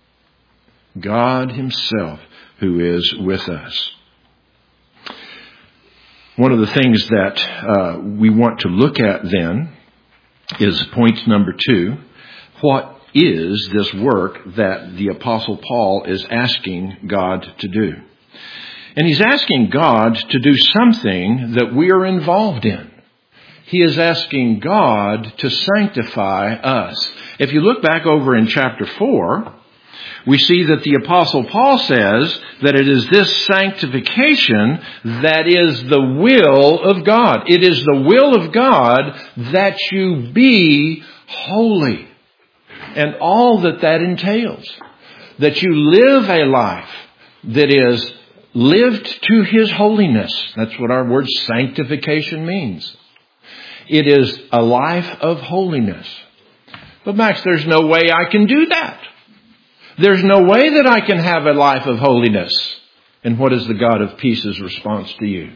who is with us. One of the things that we want to look at then is point number 2. What is this work that the Apostle Paul is asking God to do? And he's asking God to do something that we are involved in. He is asking God to sanctify us. If you look back over in chapter 4, we see that the Apostle Paul says that it is this sanctification that is the will of God. It is the will of God that you be holy. And all that entails. That you live a life that is lived to His holiness. That's what our word sanctification means. It is a life of holiness. But Max, there's no way I can do that. There's no way that I can have a life of holiness. And what is the God of peace's response to you?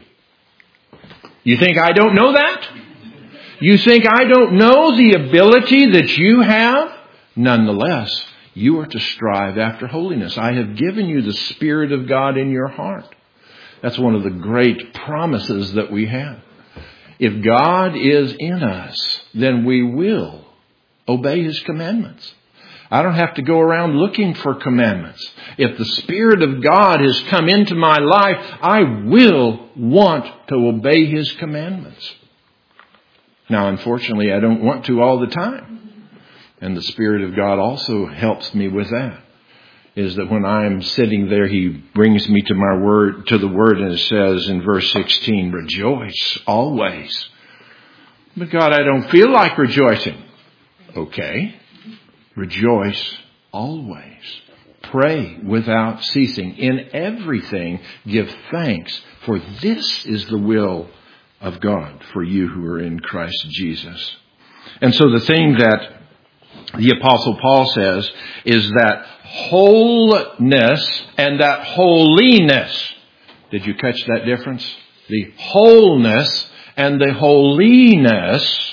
You think I don't know that? You think I don't know the ability that you have? Nonetheless, you are to strive after holiness. I have given you the Spirit of God in your heart. That's one of the great promises that we have. If God is in us, then we will obey His commandments. I don't have to go around looking for commandments. If the Spirit of God has come into my life, I will want to obey His commandments. Now, unfortunately, I don't want to all the time. And the Spirit of God also helps me with that. Is that when I'm sitting there, He brings me to the Word, and it says in verse 16, rejoice always. But God, I don't feel like rejoicing. Okay. Rejoice always. Pray without ceasing. In everything, give thanks, for this is the will of God for you who are in Christ Jesus. And so the thing that the Apostle Paul says is that wholeness and that holiness. Did you catch that difference? The wholeness and the holiness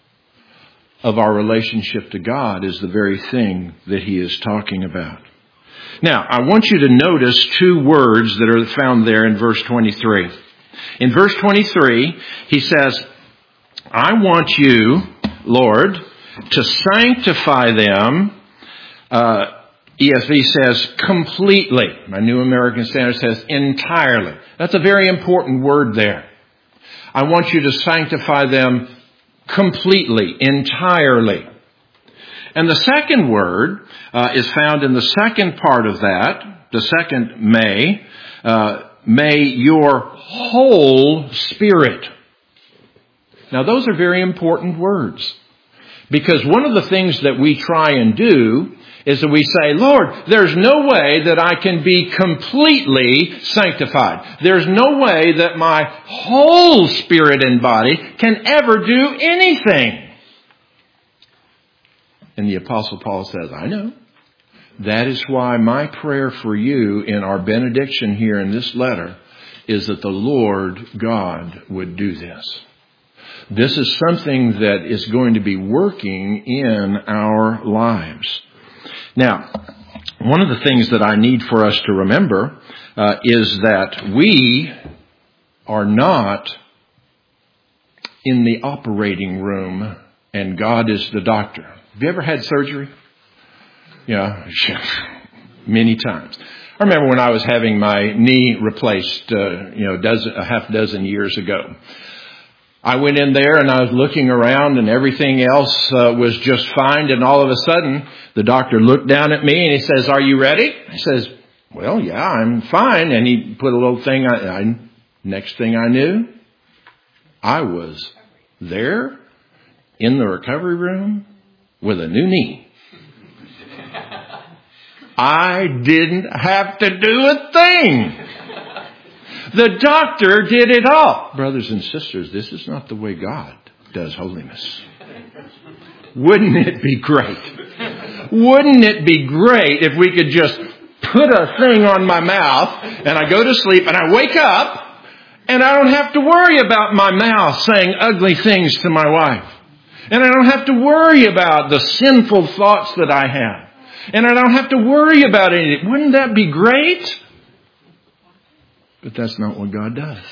of our relationship to God is the very thing that he is talking about. Now, I want you to notice two words that are found there in verse 23. In verse 23, he says, I want you, Lord, to sanctify them. ESV says completely. My New American Standard says entirely. That's a very important word there. I want you to sanctify them completely, entirely. And the second word is found in the second part of that, the second may. May your whole spirit. Now those are very important words. Because one of the things that we try and do is that we say, Lord, there's no way that I can be completely sanctified. There's no way that my whole spirit and body can ever do anything. And the Apostle Paul says, I know. That is why my prayer for you in our benediction here in this letter is that the Lord God would do this. This is something that is going to be working in our lives. Now, one of the things that I need for us to remember is that we are not in the operating room and God is the doctor. Have you ever had surgery? Yeah, many times. I remember when I was having my knee replaced, a half dozen years ago. I went in there and I was looking around and everything else was just fine. And all of a sudden, the doctor looked down at me and he says, "Are you ready?" I says, "Well, yeah, I'm fine." And he put a little thing on. Next thing I knew, I was there in the recovery room with a new knee. I didn't have to do a thing. The doctor did it all. Brothers and sisters, this is not the way God does holiness. Wouldn't it be great? Wouldn't it be great if we could just put a thing on my mouth and I go to sleep and I wake up and I don't have to worry about my mouth saying ugly things to my wife. And I don't have to worry about the sinful thoughts that I have. And I don't have to worry about anything. Wouldn't that be great? But that's not what God does.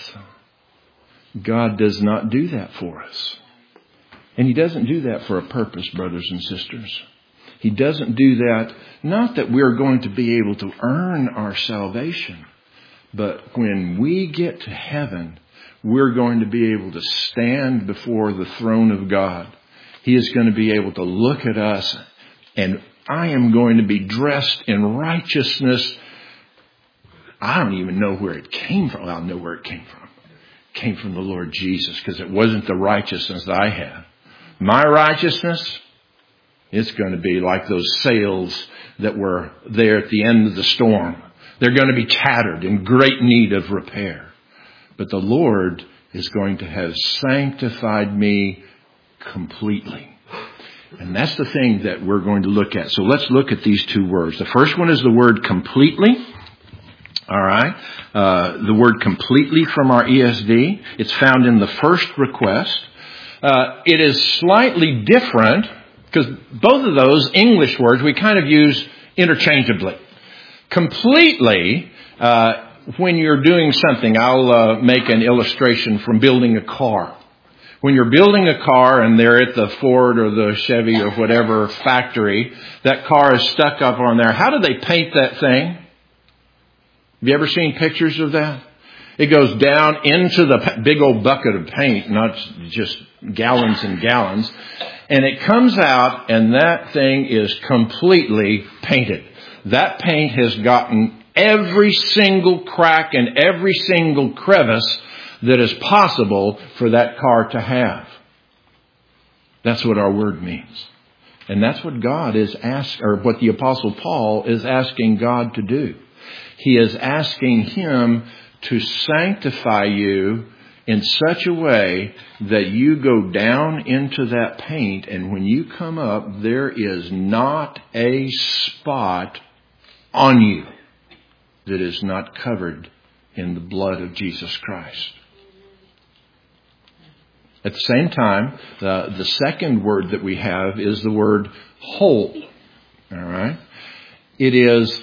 God does not do that for us. And He doesn't do that for a purpose, brothers and sisters. He doesn't do that, not that we're going to be able to earn our salvation, but when we get to heaven, we're going to be able to stand before the throne of God. He is going to be able to look at us, and I am going to be dressed in righteousness. I don't even know where it came from. Well, I know where it came from. It came from the Lord Jesus, because it wasn't the righteousness that I had. My righteousness, it's going to be like those sails that were there at the end of the storm. They're going to be tattered, in great need of repair. But the Lord is going to have sanctified me completely. And that's the thing that we're going to look at. So let's look at these two words. The first one is the word completely. All right. The word completely from our ESV. It's found in the first request. It is slightly different because both of those English words we kind of use interchangeably. Completely, when you're doing something, I'll make an illustration from building a car. When you're building a car and they're at the Ford or the Chevy or whatever factory, that car is stuck up on there. How do they paint that thing? Have you ever seen pictures of that? It goes down into the big old bucket of paint, not just gallons and gallons. And it comes out and that thing is completely painted. That paint has gotten every single crack and every single crevice that is possible for that car to have. That's what our word means. And that's what God is asking, or what the Apostle Paul is asking God to do. He is asking Him to sanctify you in such a way that you go down into that paint, and when you come up, there is not a spot on you that is not covered in the blood of Jesus Christ. At the same time, the second word that we have is the word whole. All right? It is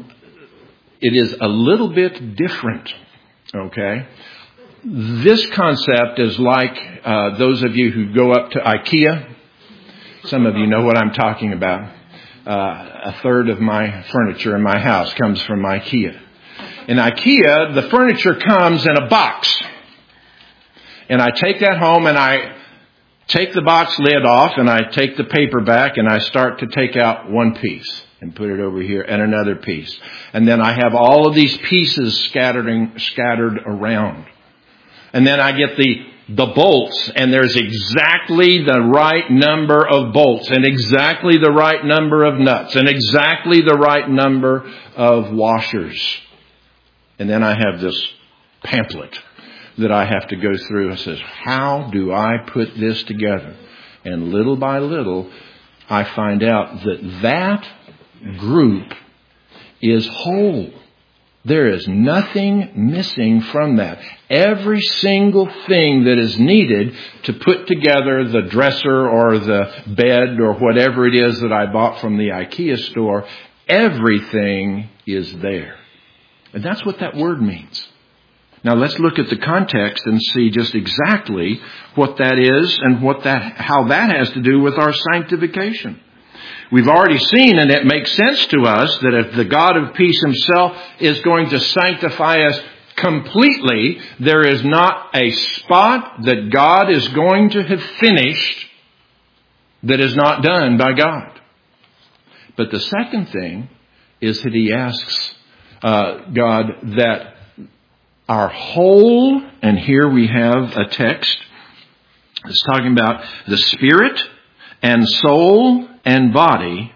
a little bit different. Okay? This concept is like those of you who go up to IKEA. Some of you know what I'm talking about. A third of my furniture in my house comes from IKEA. In IKEA, the furniture comes in a box. And I take that home and I take the box lid off and I take the paper back and I start to take out one piece and put it over here and another piece. And then I have all of these pieces scattered around. And then I get the bolts, and there's exactly the right number of bolts and exactly the right number of nuts and exactly the right number of washers. And then I have this pamphlet that I have to go through. It says, how do I put this together? And little by little, I find out that group is whole. There is nothing missing from that. Every single thing that is needed to put together the dresser or the bed or whatever it is that I bought from the IKEA store, everything is there. And that's what that word means. Now let's look at the context and see just exactly what that is and how that has to do with our sanctification. We've already seen, and it makes sense to us, that if the God of peace himself is going to sanctify us completely, there is not a spot that God is going to have finished that is not done by God. But the second thing is that he asks God that our whole, and here we have a text that's talking about the spirit and soul and body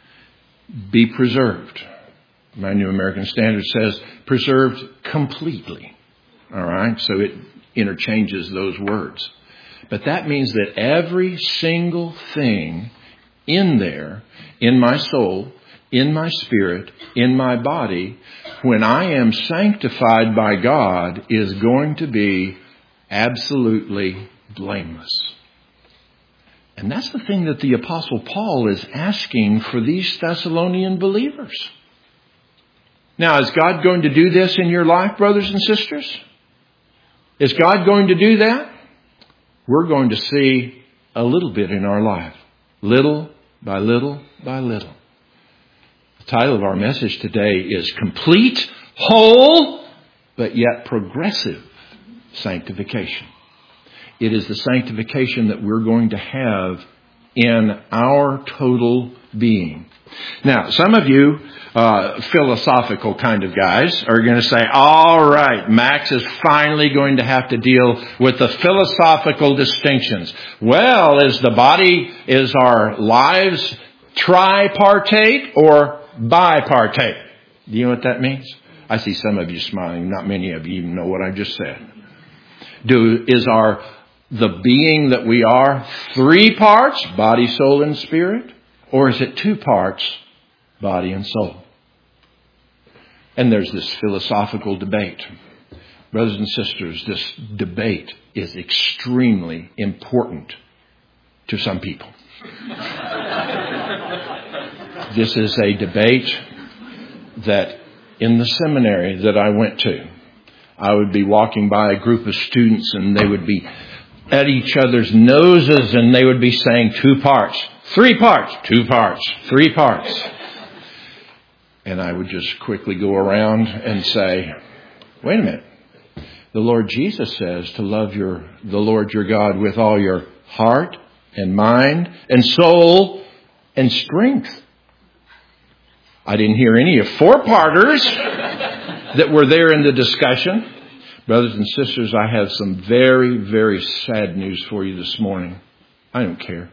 be preserved. My New American Standard says preserved completely. All right, so it interchanges those words. But that means that every single thing in there, in my soul, in my spirit, in my body, when I am sanctified by God, is going to be absolutely blameless. And that's the thing that the Apostle Paul is asking for these Thessalonian believers. Now, is God going to do this in your life, brothers and sisters? Is God going to do that? We're going to see a little bit in our life. Little by little by little. The title of our message today is Complete, Whole, but yet Progressive Sanctification. It is the sanctification that we're going to have in our total being. Now, some of you philosophical kind of guys are going to say, all right, Max is finally going to have to deal with the philosophical distinctions. Well, is our lives tripartite or bipartite? Do you know what that means? I see some of you smiling. Not many of you even know what I just said. The being that we are 3 parts, body, soul, and spirit? Or is it 2 parts, body and soul? And there's this philosophical debate. Brothers and sisters, this debate is extremely important to some people. This is a debate that in the seminary that I went to, I would be walking by a group of students and they would be at each other's noses and they would be saying 2 parts, 3 parts, 2 parts, 3 parts. And I would just quickly go around and say, wait a minute. The Lord Jesus says to love the Lord your God with all your heart and mind and soul and strength. I didn't hear any of 4-parters that were there in the discussion. Brothers and sisters, I have some very, very sad news for you this morning. I don't care.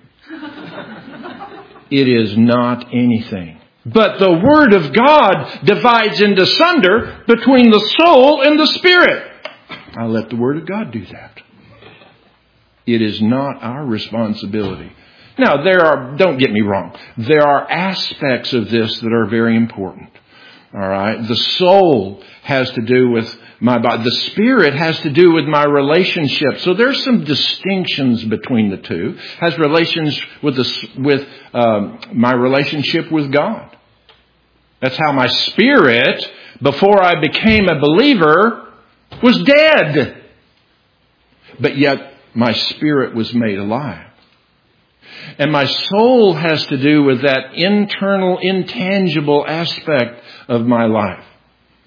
It is not anything. But the Word of God divides into sunder between the soul and the spirit. I'll let the Word of God do that. It is not our responsibility. Now, don't get me wrong, there are aspects of this that are very important. All right? The soul has to do with my body. The spirit has to do with my relationship. So there's some distinctions between the two. Has relations with my relationship with God. That's how my spirit, before I became a believer, was dead. But yet my spirit was made alive. And my soul has to do with that internal, intangible aspect of my life.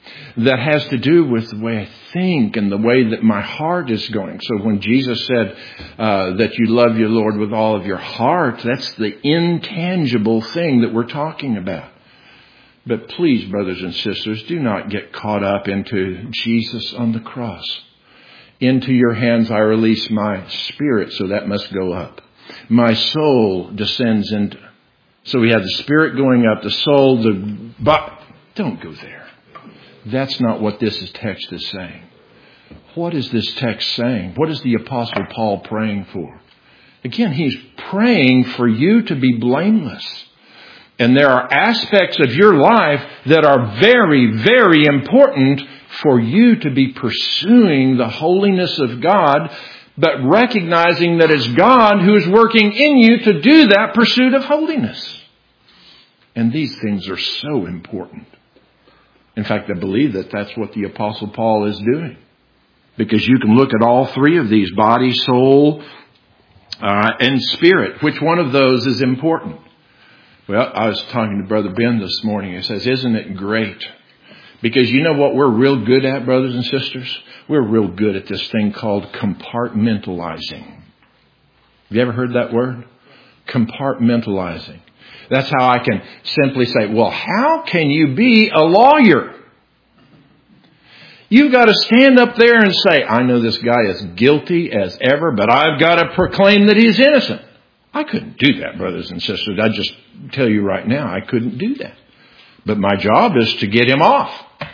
that has to do with the way I think and the way that my heart is going. So when Jesus said that you love your Lord with all of your heart, that's the intangible thing that we're talking about. But please, brothers and sisters, do not get caught up into Jesus on the cross. Into your hands I release my spirit, so that must go up. My soul descends into... So we have the spirit going up, the soul, the... But don't go there. That's not what this text is saying. What is this text saying? What is the Apostle Paul praying for? Again, he's praying for you to be blameless. And there are aspects of your life that are very, very important for you to be pursuing the holiness of God, but recognizing that it's God who is working in you to do that pursuit of holiness. And these things are so important. In fact, I believe that that's what the Apostle Paul is doing. Because you can look at all three of these, body, soul, and spirit. Which one of those is important? Well, I was talking to Brother Ben this morning. He says, isn't it great? Because you know what we're real good at, brothers and sisters? We're real good at this thing called compartmentalizing. Have you ever heard that word? Compartmentalizing. That's how I can simply say, well, how can you be a lawyer? You've got to stand up there and say, I know this guy is guilty as ever, but I've got to proclaim that he's innocent. I couldn't do that, brothers and sisters. I just tell you right now, I couldn't do that. But my job is to get him off.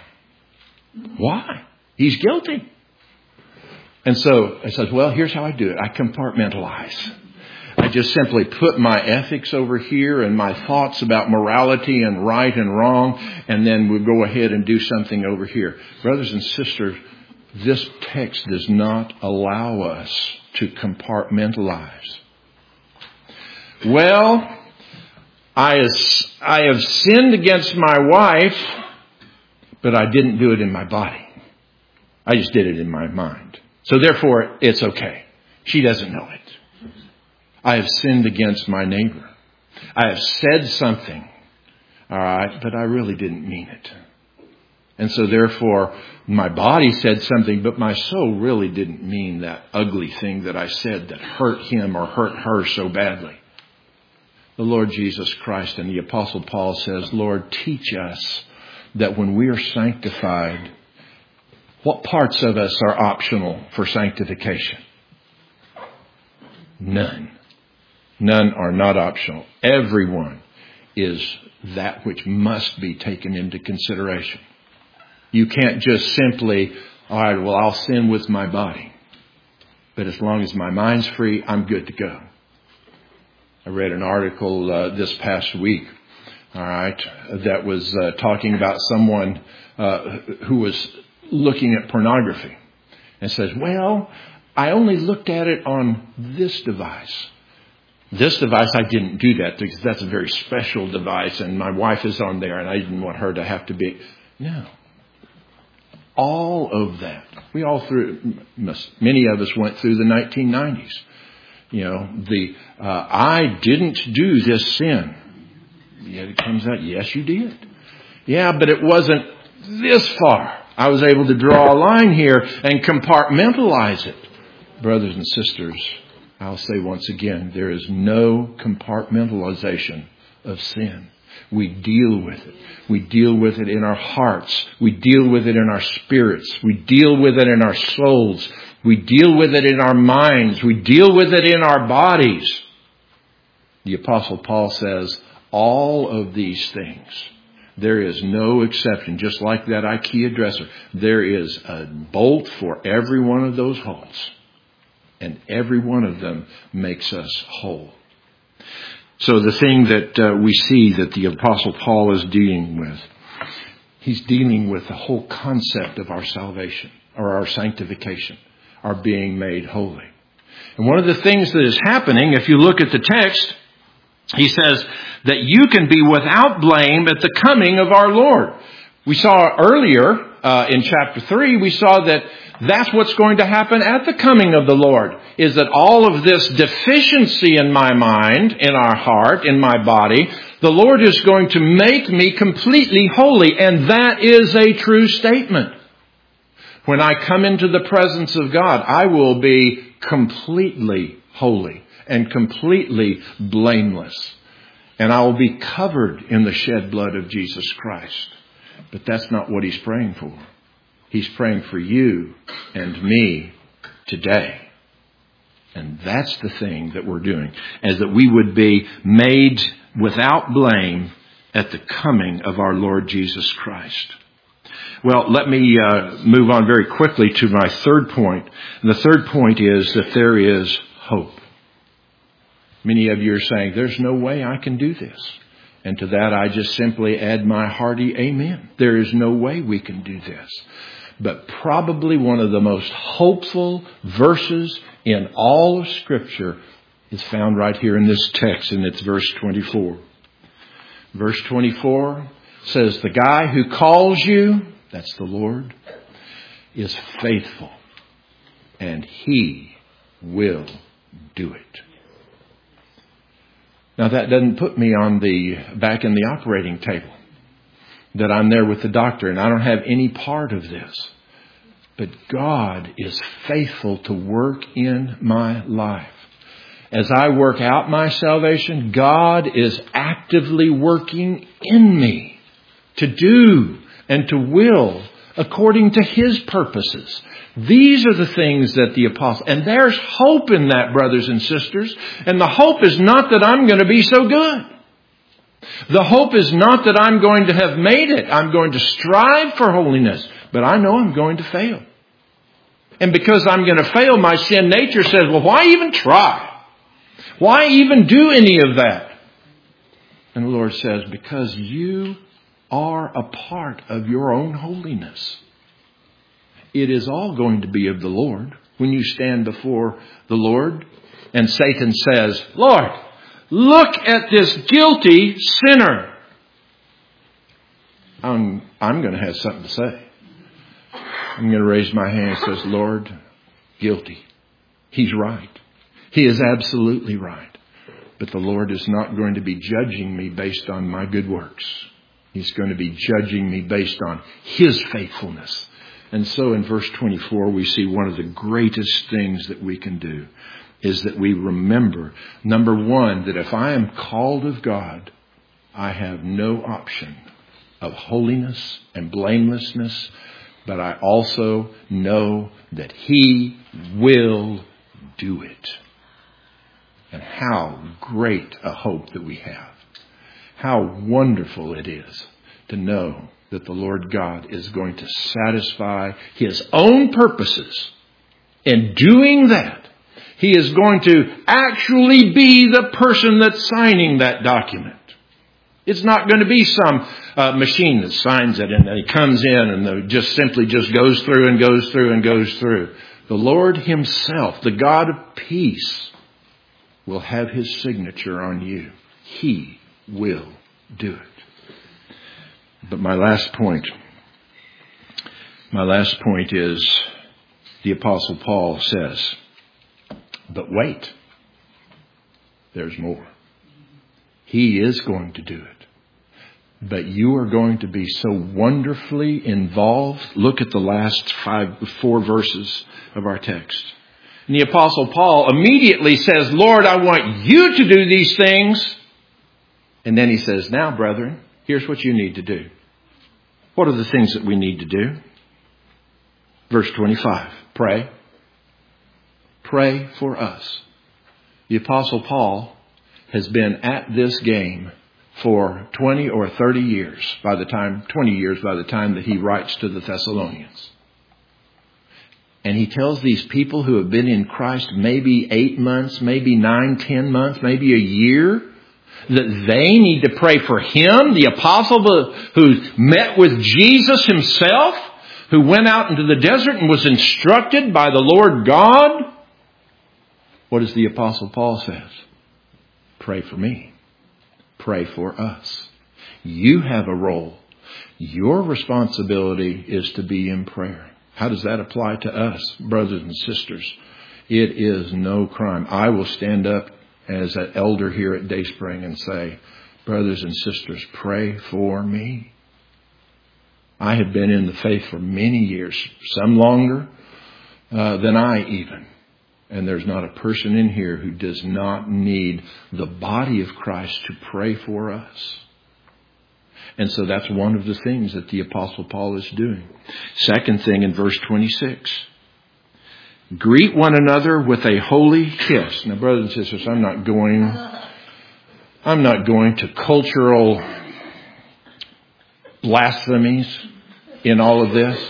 Why? He's guilty. And so I said, well, here's how I do it. I compartmentalize. I just simply put my ethics over here and my thoughts about morality and right and wrong, and then we'll go ahead and do something over here. Brothers and sisters, this text does not allow us to compartmentalize. Well, I have sinned against my wife, but I didn't do it in my body. I just did it in my mind. So therefore, it's okay. She doesn't know it. I have sinned against my neighbor. I have said something, all right, but I really didn't mean it. And so therefore, my body said something, but my soul really didn't mean that ugly thing that I said that hurt him or hurt her so badly. The Lord Jesus Christ and the Apostle Paul says, Lord, teach us that when we are sanctified, what parts of us are optional for sanctification? None. None are not optional. Everyone is that which must be taken into consideration. You can't just simply, all right, well, I'll sin with my body. But as long as my mind's free, I'm good to go. I read an article this past week, all right, that was talking about someone who was looking at pornography and says, well, I only looked at it on this device. This device, I didn't do that because that's a very special device and my wife is on there and I didn't want her to have to be. No. All of that. We all many of us went through the 1990s. You know, I didn't do this sin. Yet it comes out, yes, you did. Yeah, but it wasn't this far. I was able to draw a line here and compartmentalize it. Brothers and sisters, I'll say once again, there is no compartmentalization of sin. We deal with it. We deal with it in our hearts. We deal with it in our spirits. We deal with it in our souls. We deal with it in our minds. We deal with it in our bodies. The Apostle Paul says, all of these things, there is no exception. Just like that IKEA dresser, there is a bolt for every one of those holes. And every one of them makes us whole. So the thing that we see that the Apostle Paul is dealing with, he's dealing with the whole concept of our salvation or our sanctification, our being made holy. And one of the things that is happening, if you look at the text, he says that you can be without blame at the coming of our Lord. We saw earlier in chapter 3, we saw that that's what's going to happen at the coming of the Lord, is that all of this deficiency in my mind, in our heart, in my body, The Lord is going to make me completely holy, and that is a true statement. When I come into the presence of God, I will be completely holy and completely blameless. And I will be covered in the shed blood of Jesus Christ. But that's not what He's praying for. He's praying for you and me today. And that's the thing that we're doing, is that we would be made without blame at the coming of our Lord Jesus Christ. Well, let me move on very quickly to my third point. And the third point is that there is hope. Many of you are saying, there's no way I can do this. And to that I just simply add my hearty amen. There is no way we can do this. But probably one of the most hopeful verses in all of Scripture is found right here in this text, and it's verse 24. Verse 24 says, the guy who calls you, that's the Lord, is faithful, and He will do it. Now that doesn't put me back in the operating table, that I'm there with the doctor and I don't have any part of this. But God is faithful to work in my life. As I work out my salvation, God is actively working in me to do and to will according to His purposes. These are the things that the apostle, and there's hope in that, brothers and sisters. And the hope is not that I'm going to be so good. The hope is not that I'm going to have made it. I'm going to strive for holiness, but I know I'm going to fail. And because I'm going to fail, my sin nature says, well, why even try? Why even do any of that? And the Lord says, because you are a part of your own holiness. It is all going to be of the Lord. When you stand before the Lord and Satan says, Lord, look at this guilty sinner. I'm going to have something to say. I'm going to raise my hand and says, Lord, guilty. He's right. He is absolutely right. But the Lord is not going to be judging me based on my good works. He's going to be judging me based on His faithfulness. And so in verse 24, we see one of the greatest things that we can do is that we remember, number one, that if I am called of God, I have no option of holiness and blamelessness, but I also know that He will do it. And how great a hope that we have. How wonderful it is to know that the Lord God is going to satisfy His own purposes. In doing that, He is going to actually be the person that's signing that document. It's not going to be some machine that signs it and it comes in and just simply just goes through and goes through and goes through. The Lord Himself, the God of peace, will have His signature on you. He will do it. But my last point is the Apostle Paul says, but wait, there's more. He is going to do it. But you are going to be so wonderfully involved. Look at the last 4 verses of our text. And the Apostle Paul immediately says, Lord, I want you to do these things. And then he says, now, brethren, here's what you need to do. What are the things that we need to do? Verse 25, pray. Pray for us. The Apostle Paul has been at this game for 20 or 30 years, 20 years by the time that he writes to the Thessalonians. And he tells these people who have been in Christ maybe 8 months, maybe 9, 10 months, maybe a year, that they need to pray for him, the apostle who met with Jesus himself, who went out into the desert and was instructed by the Lord God. What does the Apostle Paul say? Pray for me. Pray for us. You have a role. Your responsibility is to be in prayer. How does that apply to us, brothers and sisters? It is no crime. I will stand up as an elder here at Dayspring and say, Brothers and sisters, pray for me. I have been in the faith for many years, some longer than I even. And there's not a person in here who does not need the body of Christ to pray for us. And so that's one of the things that the Apostle Paul is doing. Second thing in verse 26. Greet one another with a holy kiss. Now, brothers and sisters, I'm not going to cultural blasphemies in all of this.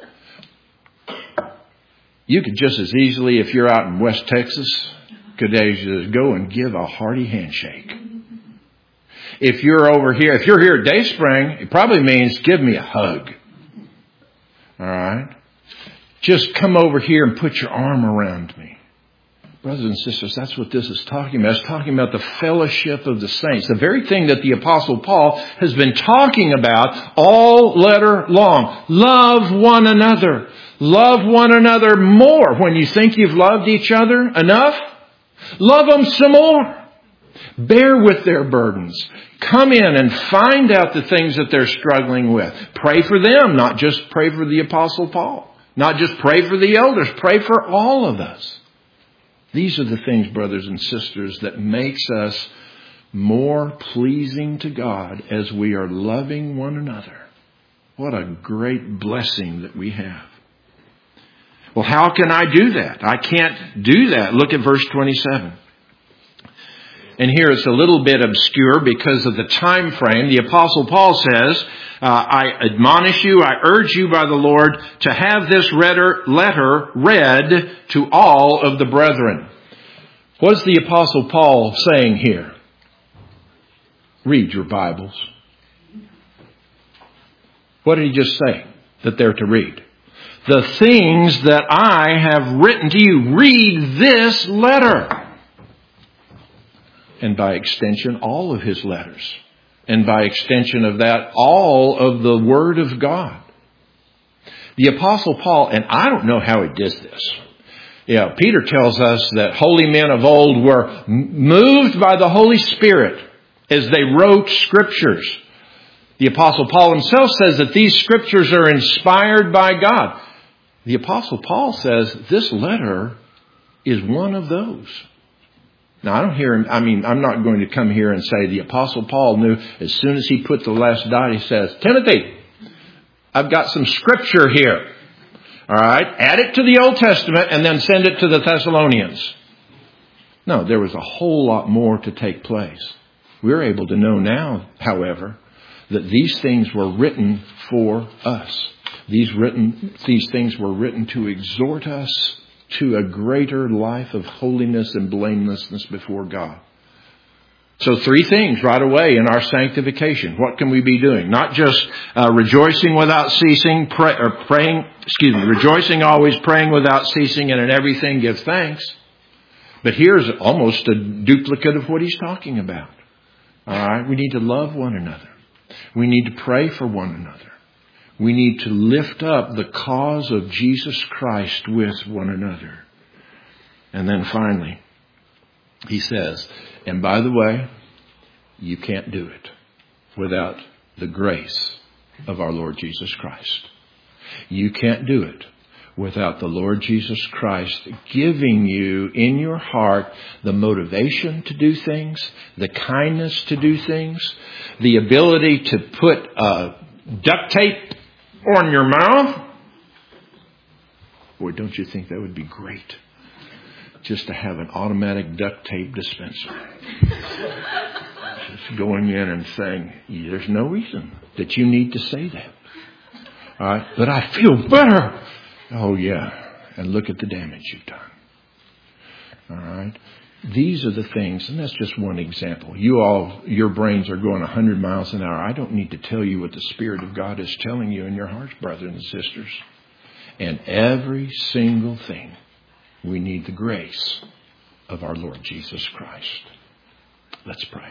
You could just as easily, if you're out in West Texas, could just go and give a hearty handshake. If you're over here, if you're here at Dayspring, it probably means give me a hug. All right? Just come over here and put your arm around me. Brothers and sisters, that's what this is talking about. It's talking about the fellowship of the saints. The very thing that the Apostle Paul has been talking about all letter long. Love one another. Love one another more. When you think you've loved each other enough, love them some more. Bear with their burdens. Come in and find out the things that they're struggling with. Pray for them, not just pray for the Apostle Paul. Not just pray for the elders. Pray for all of us. These are the things, brothers and sisters, that makes us more pleasing to God as we are loving one another. What a great blessing that we have. Well, how can I do that? I can't do that. Look at verse 27. And here it's a little bit obscure because of the time frame. The Apostle Paul says, I admonish you, I urge you by the Lord to have this letter read to all of the brethren. What's the Apostle Paul saying here? Read your Bibles. What did he just say that they're to read? The things that I have written to you. Read this letter. And by extension, all of his letters. And by extension of that, all of the Word of God. The Apostle Paul, and I don't know how he does this. Yeah, Peter tells us that holy men of old were moved by the Holy Spirit as they wrote Scriptures. The Apostle Paul himself says that these Scriptures are inspired by God. The Apostle Paul says this letter is one of those. Now, I don't hear him. I'm not going to come here and say the Apostle Paul knew as soon as he put the last dot, he says, Timothy, I've got some Scripture here. All right. Add it to the Old Testament and then send it to the Thessalonians. No, there was a whole lot more to take place. We're able to know now, however, that these things were written for us. These things were written to exhort us to a greater life of holiness and blamelessness before God. So 3 things right away in our sanctification. What can we be doing? Not just rejoicing without ceasing, rejoicing always, praying without ceasing, and in everything give thanks. But here's almost a duplicate of what he's talking about. All right, we need to love one another. We need to pray for one another. We need to lift up the cause of Jesus Christ with one another. And then finally, he says, and by the way, you can't do it without the grace of our Lord Jesus Christ. You can't do it without the Lord Jesus Christ giving you in your heart the motivation to do things, the kindness to do things, the ability to put duct tape on your mouth. Boy, don't you think that would be great? Just to have an automatic duct tape dispenser. Just going in and saying, there's no reason that you need to say that. All right, but I feel better. Oh, yeah. And look at the damage you've done. All right. These are the things, and that's just one example. Your brains are going 100 miles an hour. I don't need to tell you what the Spirit of God is telling you in your hearts, brothers and sisters. And every single thing, we need the grace of our Lord Jesus Christ. Let's pray.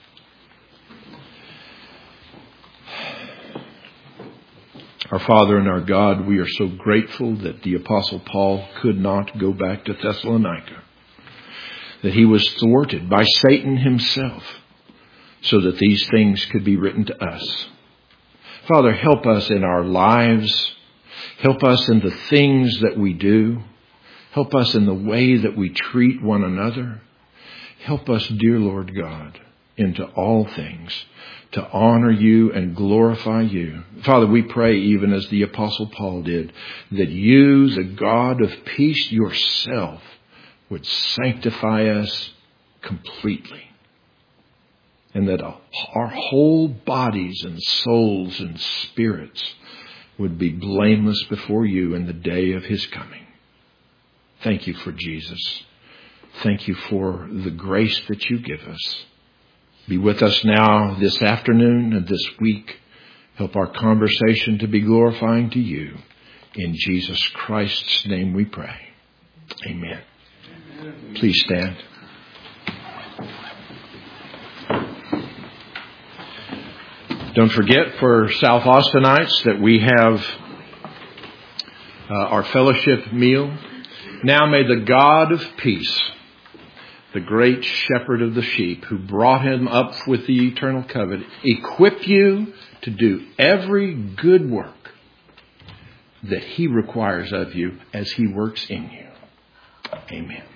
Our Father and our God, we are so grateful that the Apostle Paul could not go back to Thessalonica. That he was thwarted by Satan himself. so that these things could be written to us. Father, help us in our lives. Help us in the things that we do. Help us in the way that we treat one another. Help us, dear Lord God, into all things to honor you and glorify you. Father, we pray, even as the Apostle Paul did, that you, the God of peace yourself, would sanctify us completely. And that our whole bodies and souls and spirits would be blameless before you in the day of his coming. Thank you for Jesus. Thank you for the grace that you give us. Be with us now this afternoon and this week. Help our conversation to be glorifying to you. In Jesus Christ's name we pray. Amen. Please stand. Don't forget for South Austinites that we have our fellowship meal. Now may the God of peace, the great shepherd of the sheep who brought him up with the eternal covenant, equip you to do every good work that he requires of you as he works in you. Amen.